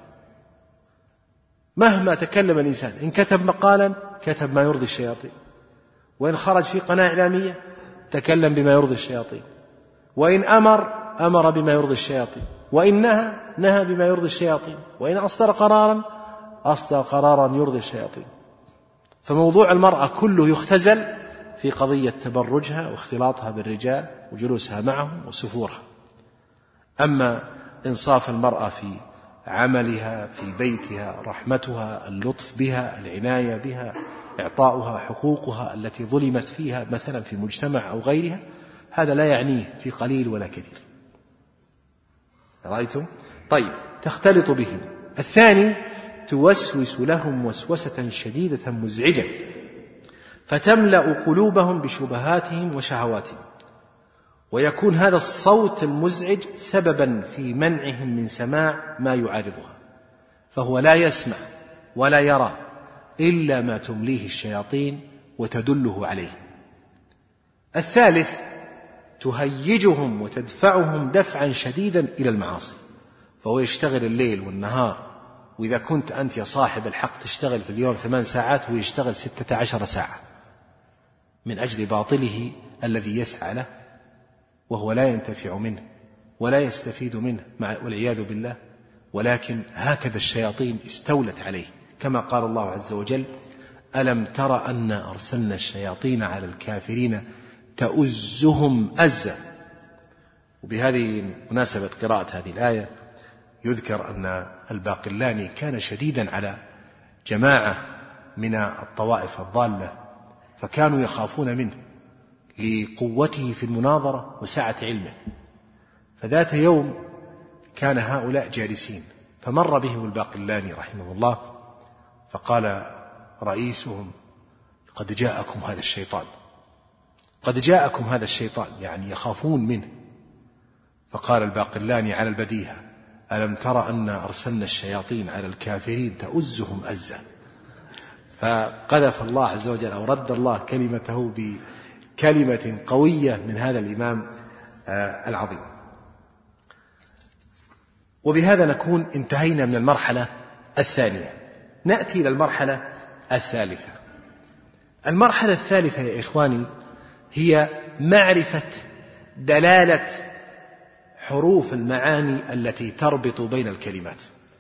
مهما تكلم الإنسان، إن كتب مقالا كتب ما يرضي الشياطين، وإن خرج في قناة إعلامية تكلم بما يرضي الشياطين، وإن أمر بما يرضي الشياطين، وإن نهى بما يرضي الشياطين، وإن أصدر قرارا يرضي الشياطين. فموضوع المرأة كله يختزل في قضية تبرجها واختلاطها بالرجال وجلوسها معهم وسفورها. أما إنصاف المرأة في عملها في بيتها، رحمتها، اللطف بها، العناية بها، إعطاؤها حقوقها التي ظلمت فيها مثلا في مجتمع أو غيرها، هذا لا يعنيه في قليل ولا كثير. رأيتم؟ طيب، تختلط بهم. الثاني توسوس لهم وسوسة شديدة مزعجة فتملأ قلوبهم بشبهاتهم وشهواتهم، ويكون هذا الصوت المزعج سببا في منعهم من سماع ما يعارضها، فهو لا يسمع ولا يرى إلا ما تمليه الشياطين وتدله عليه. الثالث تهيجهم وتدفعهم دفعا شديدا إلى المعاصي، فهو يشتغل الليل والنهار، وإذا كنت أنت يا صاحب الحق تشتغل في اليوم 8 ساعات هو يشتغل 16 ساعة من أجل باطله الذي يسعى له، وهو لا ينتفع منه ولا يستفيد منه والعياذ بالله، ولكن هكذا الشياطين استولت عليه، كما قال الله عز وجل: ألم تر أن أرسلنا الشياطين على الكافرين تؤزهم أزا. وبهذه مناسبة قراءة هذه الآية يذكر أن الباقلاني كان شديدا على جماعة من الطوائف الضالة، فكانوا يخافون منه لقوته في المناظرة وسعة علمه. فذات يوم كان هؤلاء جالسين، فمر بهم الباقلاني رحمه الله، فقال رئيسهم: قد جاءكم هذا الشيطان، قد جاءكم هذا الشيطان، يعني يخافون منه. فقال الباقلاني على البديهة: ألم تر أن أرسلنا الشياطين على الكافرين تؤزهم أزا. فقذف الله عز وجل أو رد الله كلمته بكلمة قوية من هذا الإمام العظيم. وبهذا نكون انتهينا من المرحلة الثانية. نأتي إلى المرحلة الثالثة. المرحلة الثالثة يا إخواني هي معرفة دلالة حروف المعاني التي تربط بين الكلمات.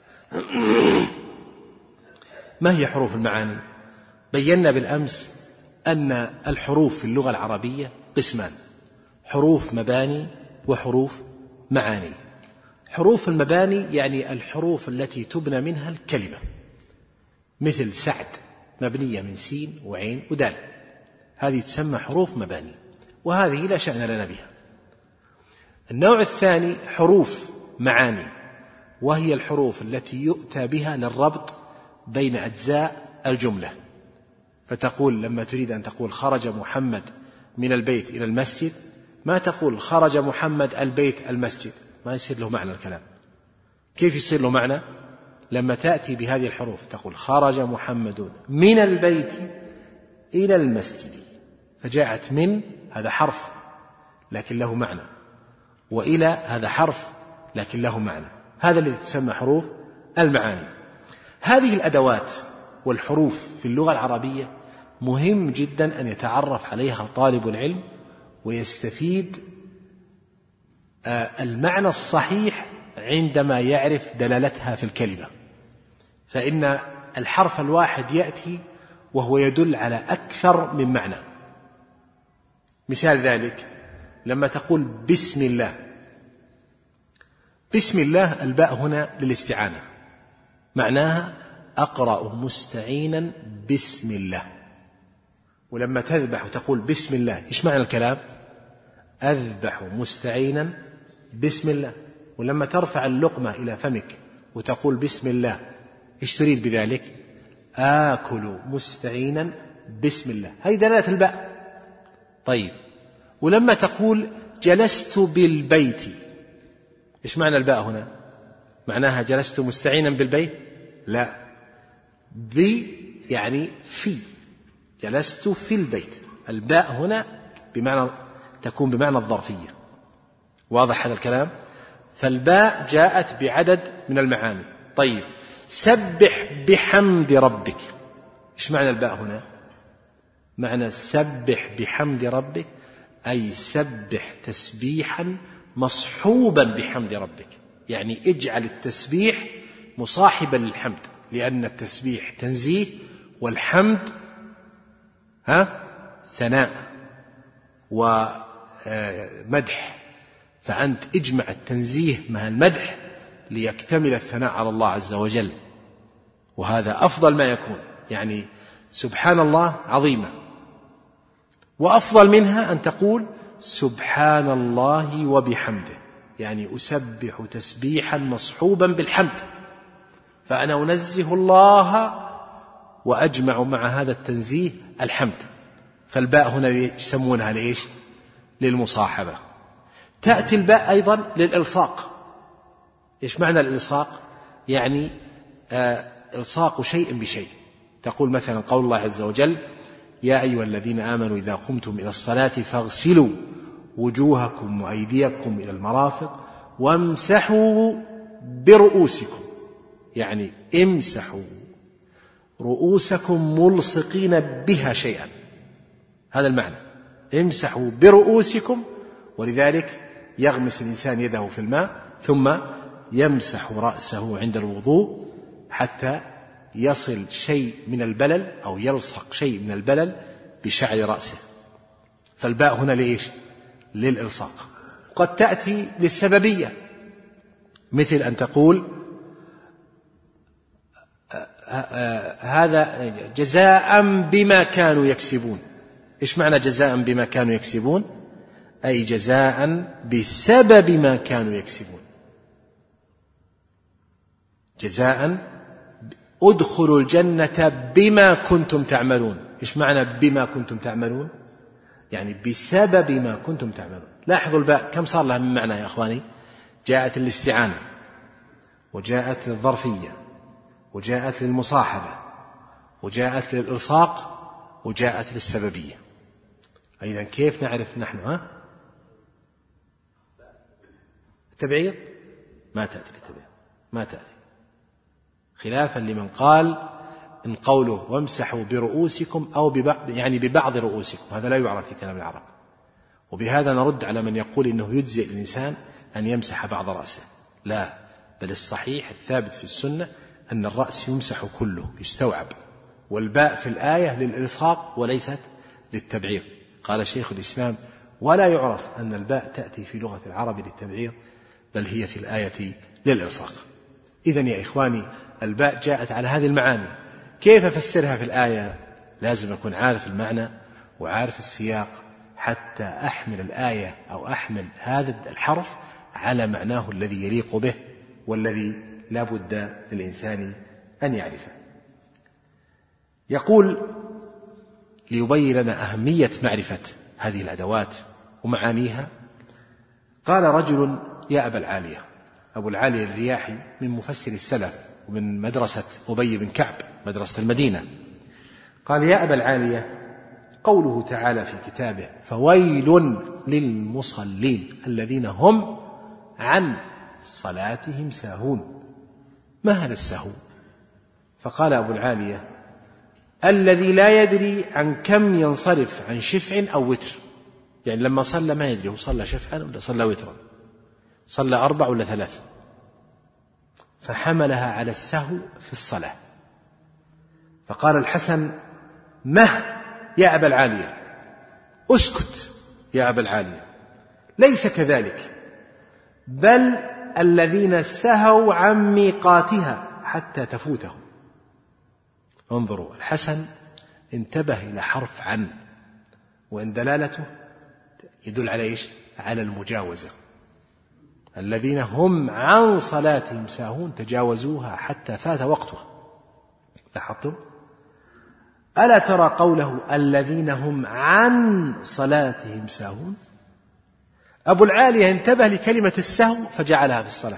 ما هي حروف المعاني؟ بينا بالأمس أن الحروف في اللغة العربية قسمان: حروف مباني وحروف معاني. حروف المباني يعني الحروف التي تبنى منها الكلمة، مثل سعد مبنية من سين وعين ودال، هذه تسمى حروف مباني، وهذه لا شأن لنا بها. النوع الثاني حروف معاني، وهي الحروف التي يؤتى بها للربط بين أجزاء الجملة، فتقول لما تريد أن تقول خرج محمد من البيت إلى المسجد، ما تقول خرج محمد البيت المسجد، ما يصير له معنى الكلام. كيف يصير له معنى؟ لما تأتي بهذه الحروف تقول خرج محمد من البيت إلى المسجد، فجاءت من، هذا حرف لكن له معنى، وإلى هذا حرف لكن له معنى، هذا الذي تسمى حروف المعاني. هذه الأدوات والحروف في اللغة العربية مهم جدا أن يتعرف عليها طالب العلم ويستفيد المعنى الصحيح عندما يعرف دلالتها في الكلمة، فإن الحرف الواحد يأتي وهو يدل على أكثر من معنى. مثال ذلك لما تقول بسم الله، بسم الله الباء هنا للاستعانة، معناها أقرأ مستعينا بسم الله. ولما تذبح وتقول بسم الله، إيش معنى الكلام؟ أذبح مستعينا بسم الله. ولما ترفع اللقمة إلى فمك وتقول بسم الله، إيش تريد بذلك؟ آكل مستعينا بسم الله، هذه دلالة الباء. طيب، ولما تقول جلست بالبيت، إيش معنى الباء هنا؟ معناها جلست مستعينا بالبيت؟ لا، يعني في، جلست في البيت. الباء هنا بمعنى تكون بمعنى الظرفية. واضح هذا الكلام؟ فالباء جاءت بعدد من المعاني. طيب، سبح بحمد ربك، إيش معنى الباء هنا؟ معنى سبح بحمد ربك أي سبح تسبيحا مصحوبا بحمد ربك، يعني اجعل التسبيح مصاحبا للحمد، لأن التسبيح تنزيه والحمد ثناء ومدح، فأنت اجمع التنزيه مع المدح ليكتمل الثناء على الله عز وجل، وهذا أفضل ما يكون. يعني سبحان الله عظيمة، وأفضل منها أن تقول سبحان الله وبحمده، يعني أسبح تسبيحا مصحوبا بالحمد، فأنا أنزه الله وأجمع مع هذا التنزيه الحمد. فالباء هنا يسمونها لإيش؟ للمصاحبة. تأتي الباء أيضا للإلصاق. إيش معنى الإلصاق؟ يعني إلصاق شيء بشيء. تقول مثلا قول الله عز وجل يا أيها الذين آمنوا إذا قمتم إلى الصلاة فاغسلوا وجوهكم وأيديكم إلى المرافق وامسحوا برؤوسكم، يعني امسحوا رؤوسكم ملصقين بها شيئا، هذا المعنى، امسحوا برؤوسكم. ولذلك يغمس الإنسان يده في الماء ثم يمسح رأسه عند الوضوء حتى يصل شيء من البلل أو يلصق شيء من البلل بشعر رأسه. فالباء هنا لإيش؟ للإلصاق. قد تأتي للسببية، مثل أن تقول هذا جزاء بما كانوا يكسبون. إيش معنى جزاء بما كانوا يكسبون؟ أي جزاء بسبب ما كانوا يكسبون. جزاء ادخلوا الجنة بما كنتم تعملون. إيش معنى بما كنتم تعملون؟ يعني بسبب ما كنتم تعملون. لاحظوا الباء كم صار لها من معنى يا أخواني؟ جاءت للاستعانة، وجاءت للظرفية، وجاءت للمصاحبة، وجاءت للإلصاق، وجاءت للسببية. أيضا كيف نعرف نحن التبعيض؟ ما تأتي للتبعيض، ما تأتي، خلافا لمن قال إن قوله وامسحوا برؤوسكم أو يعني ببعض رؤوسكم، هذا لا يعرف في كلام العرب. وبهذا نرد على من يقول إنه يجزئ الإنسان أن يمسح بعض رأسه. لا، بل الصحيح الثابت في السنة أن الرأس يمسح كله، يستوعب. والباء في الآية للإلصاق وليست للتبعيض. قال شيخ الإسلام ولا يعرف أن الباء تأتي في لغة العرب للتبعيض، بل هي في الآية للإلصاق. إذن يا إخواني الباء جاءت على هذه المعاني. كيف أفسرها في الآية؟ لازم أكون عارف المعنى وعارف السياق حتى أحمل الآية أو أحمل هذا الحرف على معناه الذي يليق به والذي لا بد للإنسان أن يعرفه. يقول ليبين لنا أهمية معرفة هذه الأدوات ومعانيها، قال رجل يا أبا العالية. أبو العالية الرياحي من مفسر السلف ومن مدرسة أبي بن كعب، مدرسة المدينة. قال يا أبا العالية قوله تعالى في كتابه فويل للمصلين الذين هم عن صلاتهم ساهون. ما هذا السهو؟ فقال أبو العالية الذي لا يدري عن كم ينصرف، عن شفع أو وتر. يعني لما صلى ما يدري هو صلى شفعا ولا صلى وترا، صلى 4 ولا 3، فحملها على السهو في الصلاة. فقال الحسن مه يا أبا العالية، اسكت يا أبا العالية، ليس كذلك، بل الذين سهوا عن ميقاتها حتى تفوتهم. انظروا، الحسن انتبه إلى حرف عن، وإن دلالته يدل على إيش؟ على المجاوزة. الذين هم عن صلاتهم ساهون، تجاوزوها حتى فات وقتها. لاحظتم؟ ألا ترى قوله الذين هم عن صلاتهم ساهون؟ أبو العالية انتبه لكلمة السهو فجعلها في الصلاة،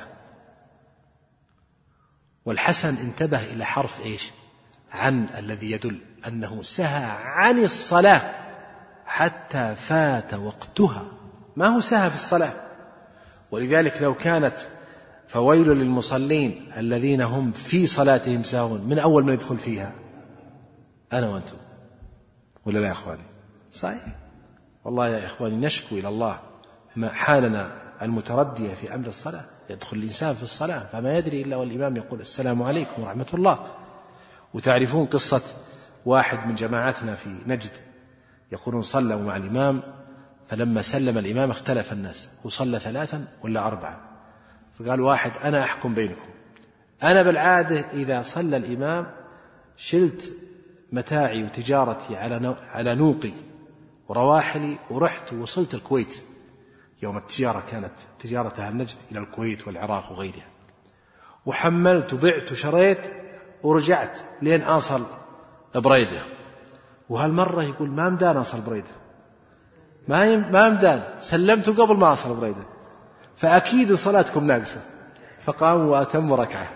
والحسن انتبه إلى حرف إيش؟ عن، الذي يدل أنه سهى عن الصلاة حتى فات وقتها، ما هو سهى في الصلاة. ولذلك لو كانت فويل للمصلين الذين هم في صلاتهم ساهون من أول ما يدخل فيها أنا وأنتم، ولا لا يا إخواني؟ صحيح والله يا إخواني، نشكو إلى الله ما حالنا المتردية في أمر الصلاة. يدخل الإنسان في الصلاة فما يدري إلا والإمام يقول السلام عليكم ورحمة الله. وتعرفون قصة واحد من جماعتنا في نجد، يقولون صلوا مع الإمام، فلما سلم الإمام اختلف الناس، وصلى 3 ولا 4، فقال واحد أنا أحكم بينكم. أنا بالعادة إذا صلى الإمام شلت متاعي وتجارتي على نوقي ورواحلي ورحت ووصلت الكويت، يوم التجارة كانت تجارة أهل نجد إلى الكويت والعراق وغيرها، وحملت وبعت وشريت ورجعت لين أصل بريدة. وهالمرة يقول ما مدان أصل بريدة، ما مدان، سلمت قبل ما أصل بريدة، فأكيد صلاتكم ناقصة. فقاموا وأتموا ركعة.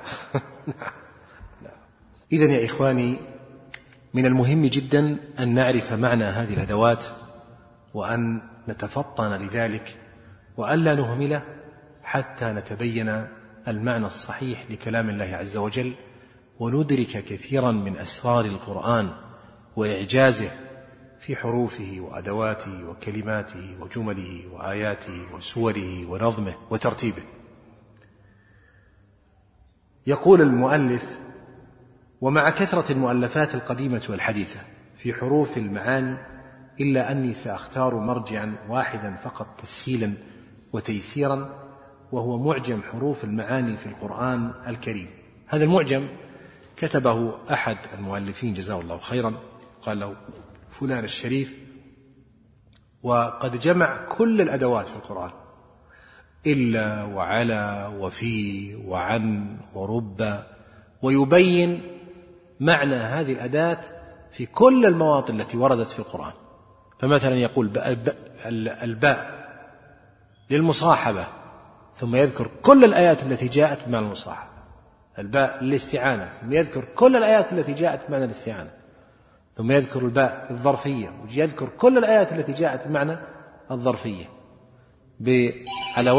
إذن يا إخواني، من المهم جدا أن نعرف معنى هذه الأدوات وأن نتفطن لذلك وألا نهمله حتى نتبين المعنى الصحيح لكلام الله عز وجل وندرك كثيرا من أسرار القرآن وإعجازه في حروفه وأدواته وكلماته وجمله وآياته وسوره ونظمه وترتيبه. يقول المؤلف: ومع كثرة المؤلفات القديمة والحديثة في حروف المعاني إلا أني سأختار مرجعا واحدا فقط تسهيلا وتيسيرا، وهو معجم حروف المعاني في القرآن الكريم. هذا المعجم كتبه أحد المؤلفين جزاه الله خيرا، قال له فلان الشريف، وقد جمع كل الأدوات في القرآن إلا وعلى وفي وعن ورب، ويبين معنى هذه الأداة في كل المواطن التي وردت في القرآن. فمثلا يقول الباء للمصاحبة، ثم يذكر كل الآيات التي جاءت بمعنى المصاحبة. الباء للاستعانة، ثم يذكر كل الآيات التي جاءت بمعنى الاستعانة. ثم يذكر الباء للظرفية، ويذكر كل الآيات التي جاءت بمعنى الظرفية على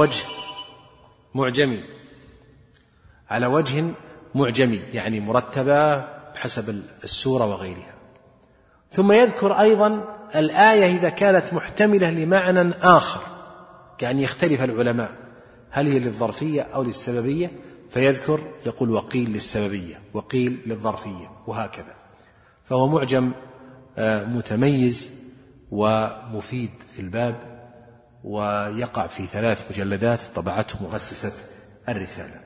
وجه معجمي، يعني مرتبة بحسب السورة وغيرها. ثم يذكر أيضا الآية إذا كانت محتملة لمعنى آخر، كأن يختلف العلماء هل هي للظرفية أو للسببية، فيذكر يقول وقيل للسببية وقيل للظرفية وهكذا. فهو معجم متميز ومفيد في الباب، ويقع في 3 مجلدات طبعته مؤسسة الرسالة.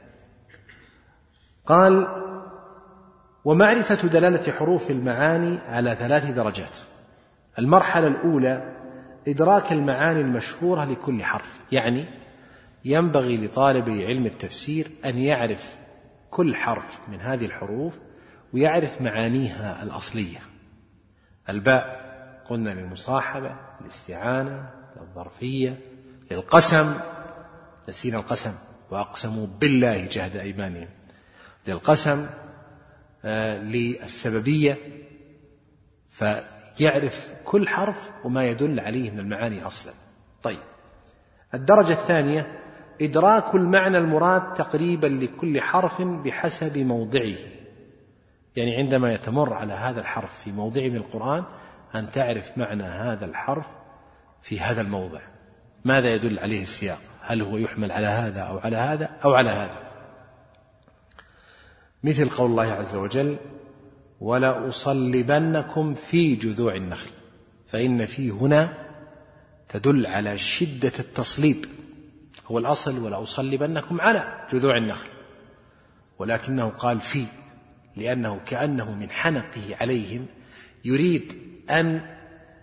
قال: ومعرفة دلالة حروف المعاني على 3 درجات. المرحلة الأولى إدراك المعاني المشهورة لكل حرف، يعني ينبغي لطالب علم التفسير أن يعرف كل حرف من هذه الحروف ويعرف معانيها الأصلية. الباء قلنا للمصاحبة، للاستعانة، للظرفية، للقسم، نسينا القسم، وأقسموا بالله جهد أيمانهم، للقسم، للسببية، فيعرف كل حرف وما يدل عليه من المعاني أصلا. طيب، الدرجة الثانية إدراك المعنى المراد تقريبا لكل حرف بحسب موضعه، يعني عندما يتمر على هذا الحرف في موضع من القرآن أن تعرف معنى هذا الحرف في هذا الموضع، ماذا يدل عليه السياق، هل هو يحمل على هذا أو على هذا أو على هذا. مثل قول الله عز وجل: ولأصلبنكم في جذوع النخل، فإن في هنا تدل على شدة التصليب. هو الأصل ولأصلبنكم على جذوع النخل، ولكنه قال في، لأنه كأنه من حنقه عليهم يريد أن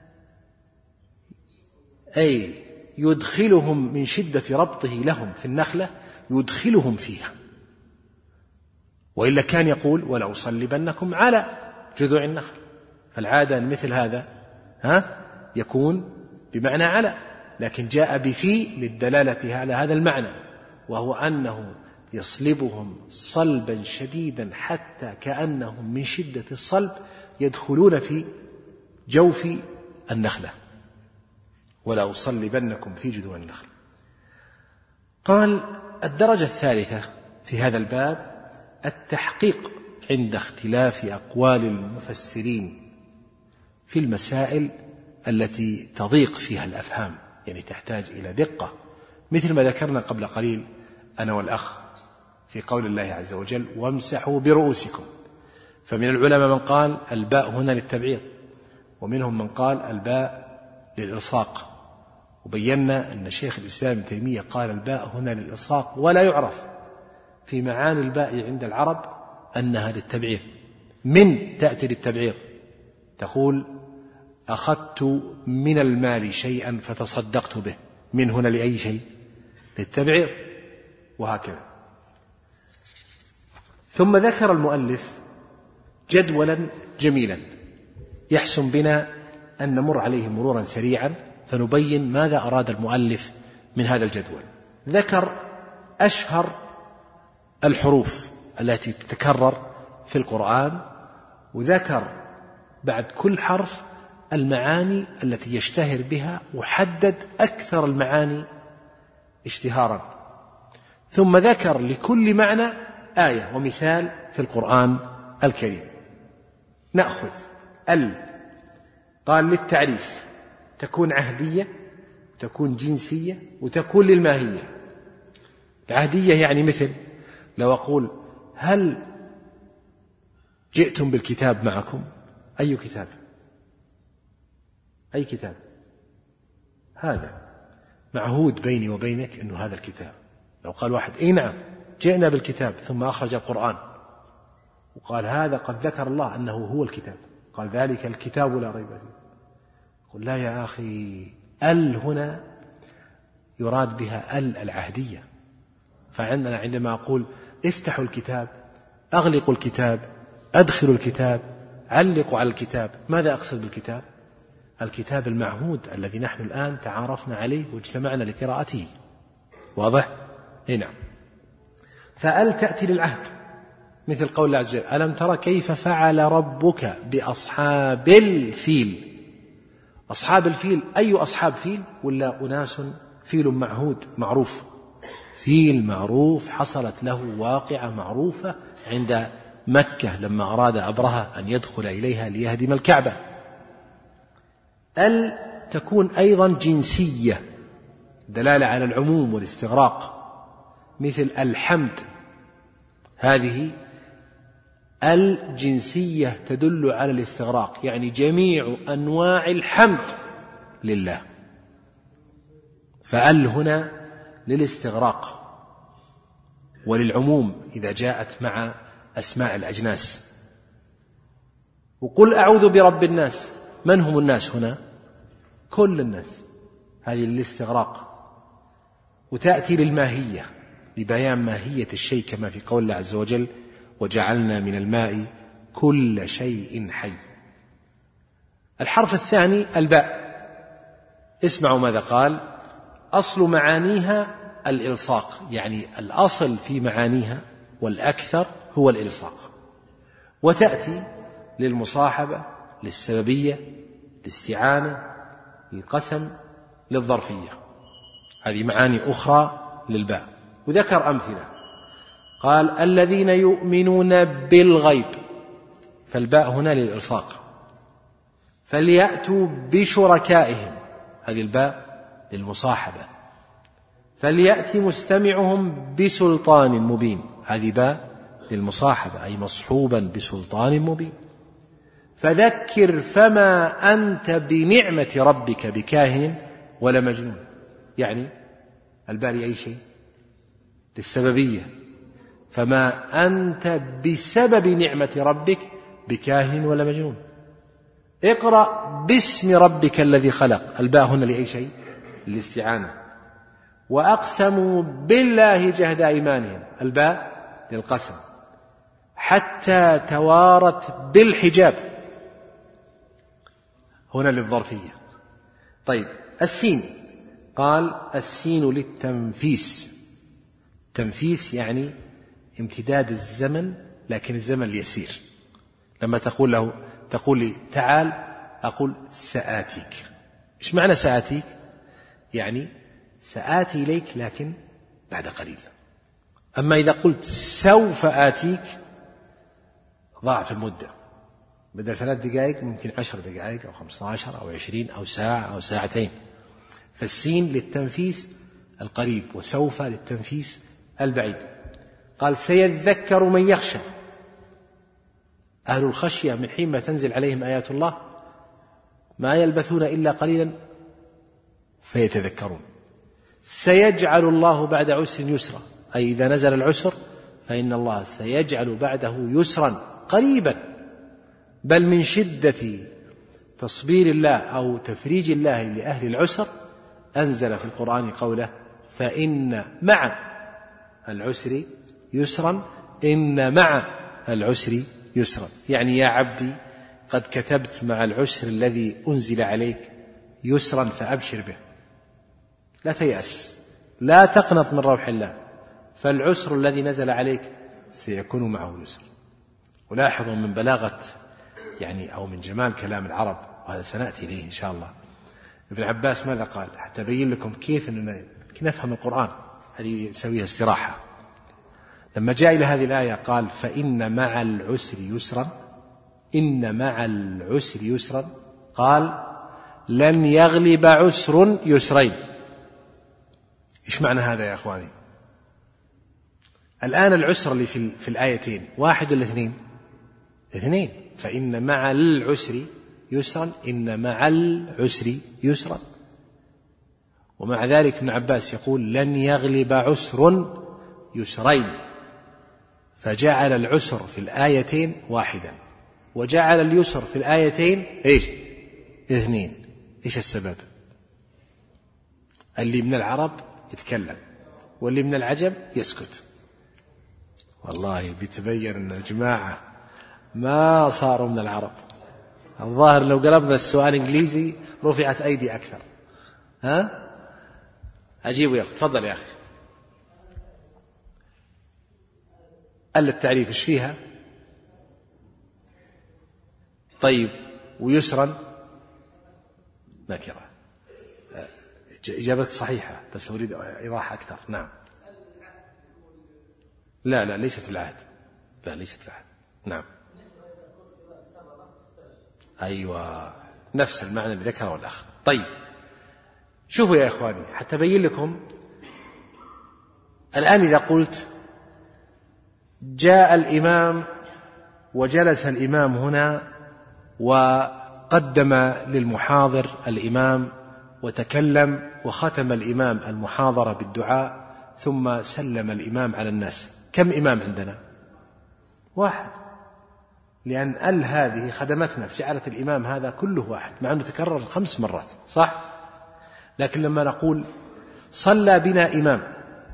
يدخلهم من شدة ربطه لهم في النخلة، يدخلهم فيها، وإلا كان يقول ولأصلبنكم على جذوع النخل. فالعادة أن مثل هذا يكون بمعنى على، لكن جاء بفي للدلالة على هذا المعنى، وهو أنه يصلبهم صلبا شديدا حتى كأنهم من شدة الصلب يدخلون في جوف النخلة. ولا أصلبنكم في جذوع النخل. قال: الدرجة الثالثة في هذا الباب التحقيق عند اختلاف أقوال المفسرين في المسائل التي تضيق فيها الأفهام، يعني تحتاج إلى دقة، مثل ما ذكرنا قبل قليل أنا والأخ في قول الله عز وجل: وامسحوا برؤوسكم. فمن العلماء من قال الباء هنا للتبعيض، ومنهم من قال الباء للإلصاق، وبينا أن شيخ الإسلام ابن تيمية قال الباء هنا للإلصاق، ولا يعرف في معاني الباء عند العرب أنها للتبعيض. من تأتي للتبعيض، تقول أخذت من المال شيئا فتصدقت به، من هنا لأي شيء؟ للتبعيض، وهكذا. ثم ذكر المؤلف جدولا جميلا يحسن بنا أن نمر عليه مرورا سريعا فنبين ماذا أراد المؤلف من هذا الجدول. ذكر أشهر الحروف التي تتكرر في القرآن، وذكر بعد كل حرف المعاني التي يشتهر بها، وحدد أكثر المعاني اشتهارا، ثم ذكر لكل معنى آية ومثال في القرآن الكريم. نأخذ قال للتعريف، تكون عهدية، تكون جنسية، وتكون للماهية. العهدية يعني مثل لو أقول هل جئتم بالكتاب معكم؟ أي كتاب؟ أي كتاب؟ هذا معهود بيني وبينك أنه هذا الكتاب. لو قال واحد أي نعم جئنا بالكتاب، ثم أخرج القرآن وقال هذا قد ذكر الله أنه هو الكتاب، قال ذلك الكتاب لا ريب فيه، قل لا يا أخي، هنا يراد بها العهدية. فعندنا عندما أقول افتحوا الكتاب، أغلقوا الكتاب، أدخلوا الكتاب، علقوا على الكتاب، ماذا أقصد بالكتاب؟ الكتاب المعهود الذي نحن الآن تعارفنا عليه واجتمعنا لقراءته. واضح؟ نعم. فأل تأتي للعهد، مثل قول الله عز وجل ألم ترى كيف فعل ربك بأصحاب الفيل. أصحاب الفيل أي أصحاب فيل؟ ولا أناس فيل معهود معروف، فيل معروف حصلت له واقعة معروفة عند مكة لما أراد أبرهة أن يدخل إليها ليهدم الكعبة. تكون أيضا جنسية، دلالة على العموم والاستغراق، مثل الحمد، هذه الجنسية تدل على الاستغراق، يعني جميع أنواع الحمد لله، فأل هنا للاستغراق وللعموم إذا جاءت مع أسماء الأجناس. وقل أعوذ برب الناس، من هم الناس هنا؟ كل الناس، هذه للاستغراق. وتأتي للماهية لبيان ماهية الشيء، كما في قول الله عز وجل وجعلنا من الماء كل شيء حي. الحرف الثاني الباء، اسمعوا ماذا قال: أصل معانيها الإلصاق، يعني الأصل في معانيها والأكثر هو الإلصاق. وتأتي للمصاحبة، للسببية، للاستعانة، للقسم، للظرفية، هذه معاني أخرى للباء. وذكر أمثلة، قال الذين يؤمنون بالغيب، فالباء هنا للإلصاق. فليأتوا بشركائهم، هذه الباء للمصاحبة. فليأتي مستمعهم بسلطان مبين، هذه باء للمصاحبة، أي مصحوبا بسلطان مبين. فذكر فما أنت بنعمة ربك بكاهن ولا مجنون، يعني الباء لأي شيء؟ للسببية، فما أنت بسبب نعمة ربك بكاهن ولا مجنون. اقرأ باسم ربك الذي خلق، الباء هنا لأي شيء؟ للاستعانة. وأقسموا بالله جهد أيمانهم، الباء للقسم. حتى توارت بالحجاب، هنا للظرفية. طيب السين، قال السين للتنفيس. تنفيس يعني امتداد الزمن، لكن الزمن اليسير. لما تقول لي تعال، أقول سآتيك. إيش معنى سآتيك؟ يعني سآتي إليك لكن بعد قليل. أما إذا قلت سوف آتيك ضاعف المدة، بدل 3 دقائق ممكن 10 دقائق أو 15 أو 20 أو ساعة أو ساعتين. فالسين للتنفيس القريب، وسوف للتنفيس البعيد. قال سيذكر من يخشى، أهل الخشية من حين ما تنزل عليهم آيات الله ما يلبثون إلا قليلا فيتذكرون. سيجعل الله بعد عسر يسرا، أي إذا نزل العسر فإن الله سيجعل بعده يسرا قريبا، بل من شدة تصبير الله أو تفريج الله لأهل العسر أنزل في القرآن قوله فإن مع العسر يسرا، إن مع العسر يسرا، يعني يا عبدي قد كتبت مع العسر الذي أنزل عليك يسرا فأبشر به، لا تيأس، لا تقنط من روح الله، فالعسر الذي نزل عليك سيكون معه يسر. ولاحظوا من بلاغة أو من جمال كلام العرب، وهذا سنأتي إليه إن شاء الله، ابن عباس ماذا قال حتى أبين لكم كيف نفهم القرآن، هذه نسويها استراحة. لما جاء إلى هذه الآية قال فإن مع العسر يسرا، إن مع العسر يسرا، قال لن يغلب عسر يسرين. إيش معنى هذا يا أخواني؟ الآن العسر اللي في الآيتين واحد ولا اثنين؟ اثنين. فإن مع العسر يسرا، إن مع العسر يسرا. ومع ذلك ابن عباس يقول لن يغلب عسر يسرين، فجعل العسر في الآيتين واحدا، وجعل اليسر في الآيتين إيش؟ اثنين. إيش السبب؟ اللي من العرب يتكلم واللي من العجم يسكت. والله بيتبين أن الجماعة ما صاروا من العرب. الظاهر لو قلبنا السؤال إنجليزي رفعت أيدي أكثر. ها؟ أجيبوا يا أخي، تفضل يا أخي. قال التعريف إيش فيها؟ طيب، ويسرا نكرة. إجابتك صحيحة بس أريد إيضاح أكثر. نعم. لا ليست في العهد، لا ليست في العهد. نعم. أيوة، نفس المعنى اللي ذكره الأخ. طيب شوفوا يا إخواني حتى أبين لكم. الآن إذا قلت جاء الإمام وجلس الإمام هنا وقدم للمحاضر الإمام وتكلم وختم الإمام المحاضرة بالدعاء ثم سلم الإمام على الناس، كم إمام عندنا؟ واحد، لأن هذه خدمتنا فجعلت الإمام هذا كله واحد، مع أنه تكرر 5 مرات، صح؟ لكن لما نقول صلى بنا إمام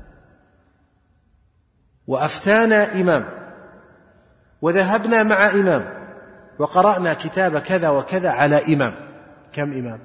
وأفتانا إمام وذهبنا مع إمام وقرأنا كتاب كذا وكذا على إمام، كم إمام؟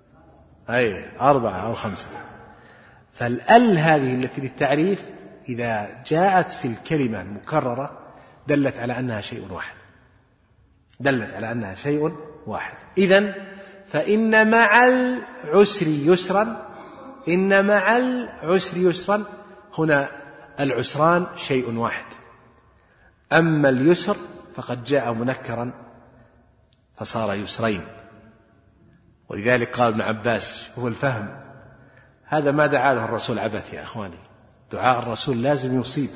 4 أو 5. فالأل هذه التي للتعريف إذا جاءت في الكلمة المكررة دلت على أنها شيء واحد، دلت على أنها شيء واحد. إذن فإن مع العسر يسرا، إن مع العسر يسرا، هنا العسران شيء واحد. أما اليسر فقد جاء منكرا فصار يسرين. ولذلك قال ابن عباس هو الفهم، هذا ما دعا له الرسول عبث يا أخواني، دعاء الرسول لازم يصيب.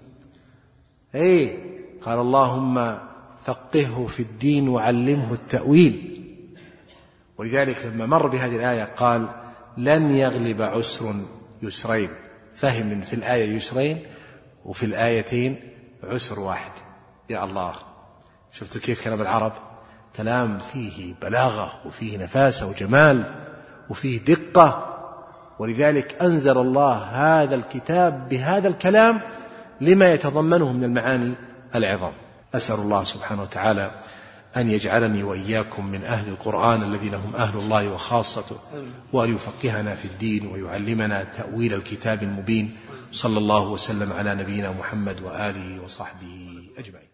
قال اللهم فقهه في الدين وعلمه التأويل. ولذلك لما مر بهذه الآية قال لن يغلب عسر يسرين، فهم من في الآية يسرين وفي الآيتين عسر واحد. يا الله، شفتوا كيف كلام العرب؟ كلام فيه بلاغة وفيه نفاسة وجمال وفيه دقة. ولذلك أنزل الله هذا الكتاب بهذا الكلام لما يتضمنه من المعاني العظام. أسأل الله سبحانه وتعالى أن يجعلني وإياكم من أهل القرآن الذين هم أهل الله وخاصته، وأن يفقهنا في الدين ويعلمنا تأويل الكتاب المبين. صلى الله وسلم على نبينا محمد وآله وصحبه أجمعين.